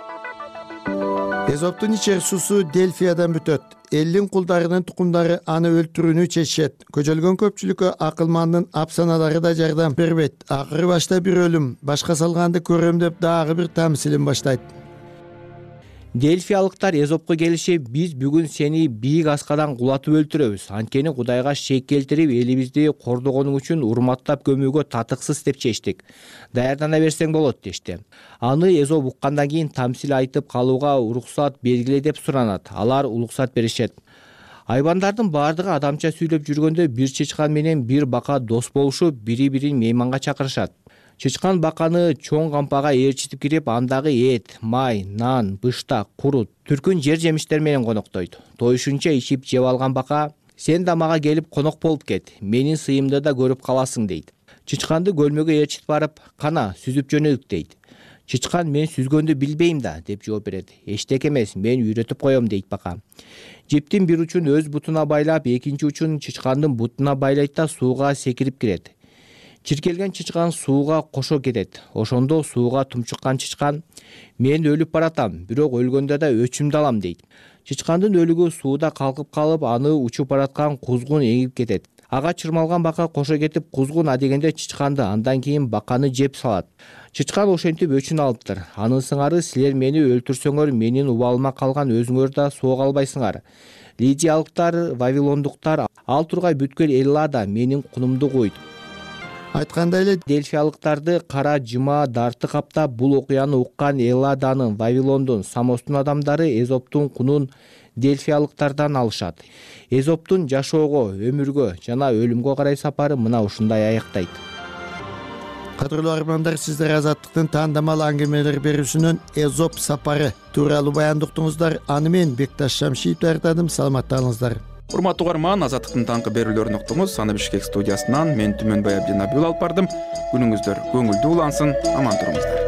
Эзоптун ичер суусу Дельфиядан бүтөт. Элдин кулдарынын тукумдары аны өлтүрүүнү чечишет. Көчөлгөн көпчүлүккө акылмандын апсаналары да жардам бербейт. Акыры башта бир өлүм, башка салганды көрөм деп дагы бир тамсилин баштайт. Дельфиялыктар Эзопко келишип, биз бүгүн сени бийик аскадан кулатып өлтүрөбүз. Анткени Кудайга шек келтирип, элибизди кордогонуң үчүн урматтап көмүүгө татыксыз деп чечтик. Даярдана берсең болот дешти. Аны Эзоп уккандан кийин тамсил айтып калууга уруксат бергиле деп суранат. Алар уруксат беришет. Айбандардын баардыгы адамча сүйлөп жүргөндө бир чычкан менен бир бака дос болушуп, бири-бирин мейманга чакырышат. Чычкан баканы чоң кампага ээрчитип кирип, андагы эт, май, нан, быштак, курут, түркүн жер жемиштер менен коноктойт. Тоюшунча ичип жеп алган бака: сен да мага келип конок болуп кет, менин сыйымды да көрүп каласың дейт. Чычканды көлмөгө ээрчитип барып, кана сүзүп жөнөдүк дейт. Чычкан: мен сүзгөндү билбейм да деп жооп берет. Эчтеке эмес, мен үйрөтүп коем дейт бака. Жиптин бир учун өз бутуна байлап, экинчи учун чычкандын бутуна байлайт да сууга секирип кирет. Чиркелген чычкан сууга кошо кетет. Ошондо сууга тумчуккан чычкан: мен өлүп баратам, бирок өлгөндө да өчүмдү алам дейт. Чычкандын өлүгү сууда калкып калып, аны учуп бараткан кузгун эгип кетет. Ага чырмалган бака кошо кетип, кузгун адегенде чычканды, андан кийин баканы жеп салат. Чычкан ошентип өчүн алыптыр. Анын сыңары: силер мени өлтүрсөңөр, менин убалыма калган өзүңөр да соога албайсыңар. Лидиялыктар, вавилондуктар, ал тургай бүткүл Эллада менин кунумду куйт. Айткандай эле Дельфиялыктарды кара жыма дарты каптап, бул окуяны уккан Элладанын, Вавилондун, Самостун адамдары Эзоптун кунун Дельфиялыктардан алышат. Эзоптун жашоого, өмүргө жана өлүмгө карай сапары мына ушундай аяктайт. Кадырлуу армандар, сиздер Азаттыктын тандамал аңгемелер берүүсүнөн Эзоп сапары тууралуу баяндыктыңыздар. Аны мен Бекташ Шамшиев даярдадым. Саламатталыңыздар. Урматтуу угарман, Азаттыктын таңкы берүүлөрүн уктуңуз. Аны Бишкек студиясынан мен Түмөнбай Абдинабиул алып бардым. Күнүңүздөр көңүлдүү улансын, аман туруңуздар.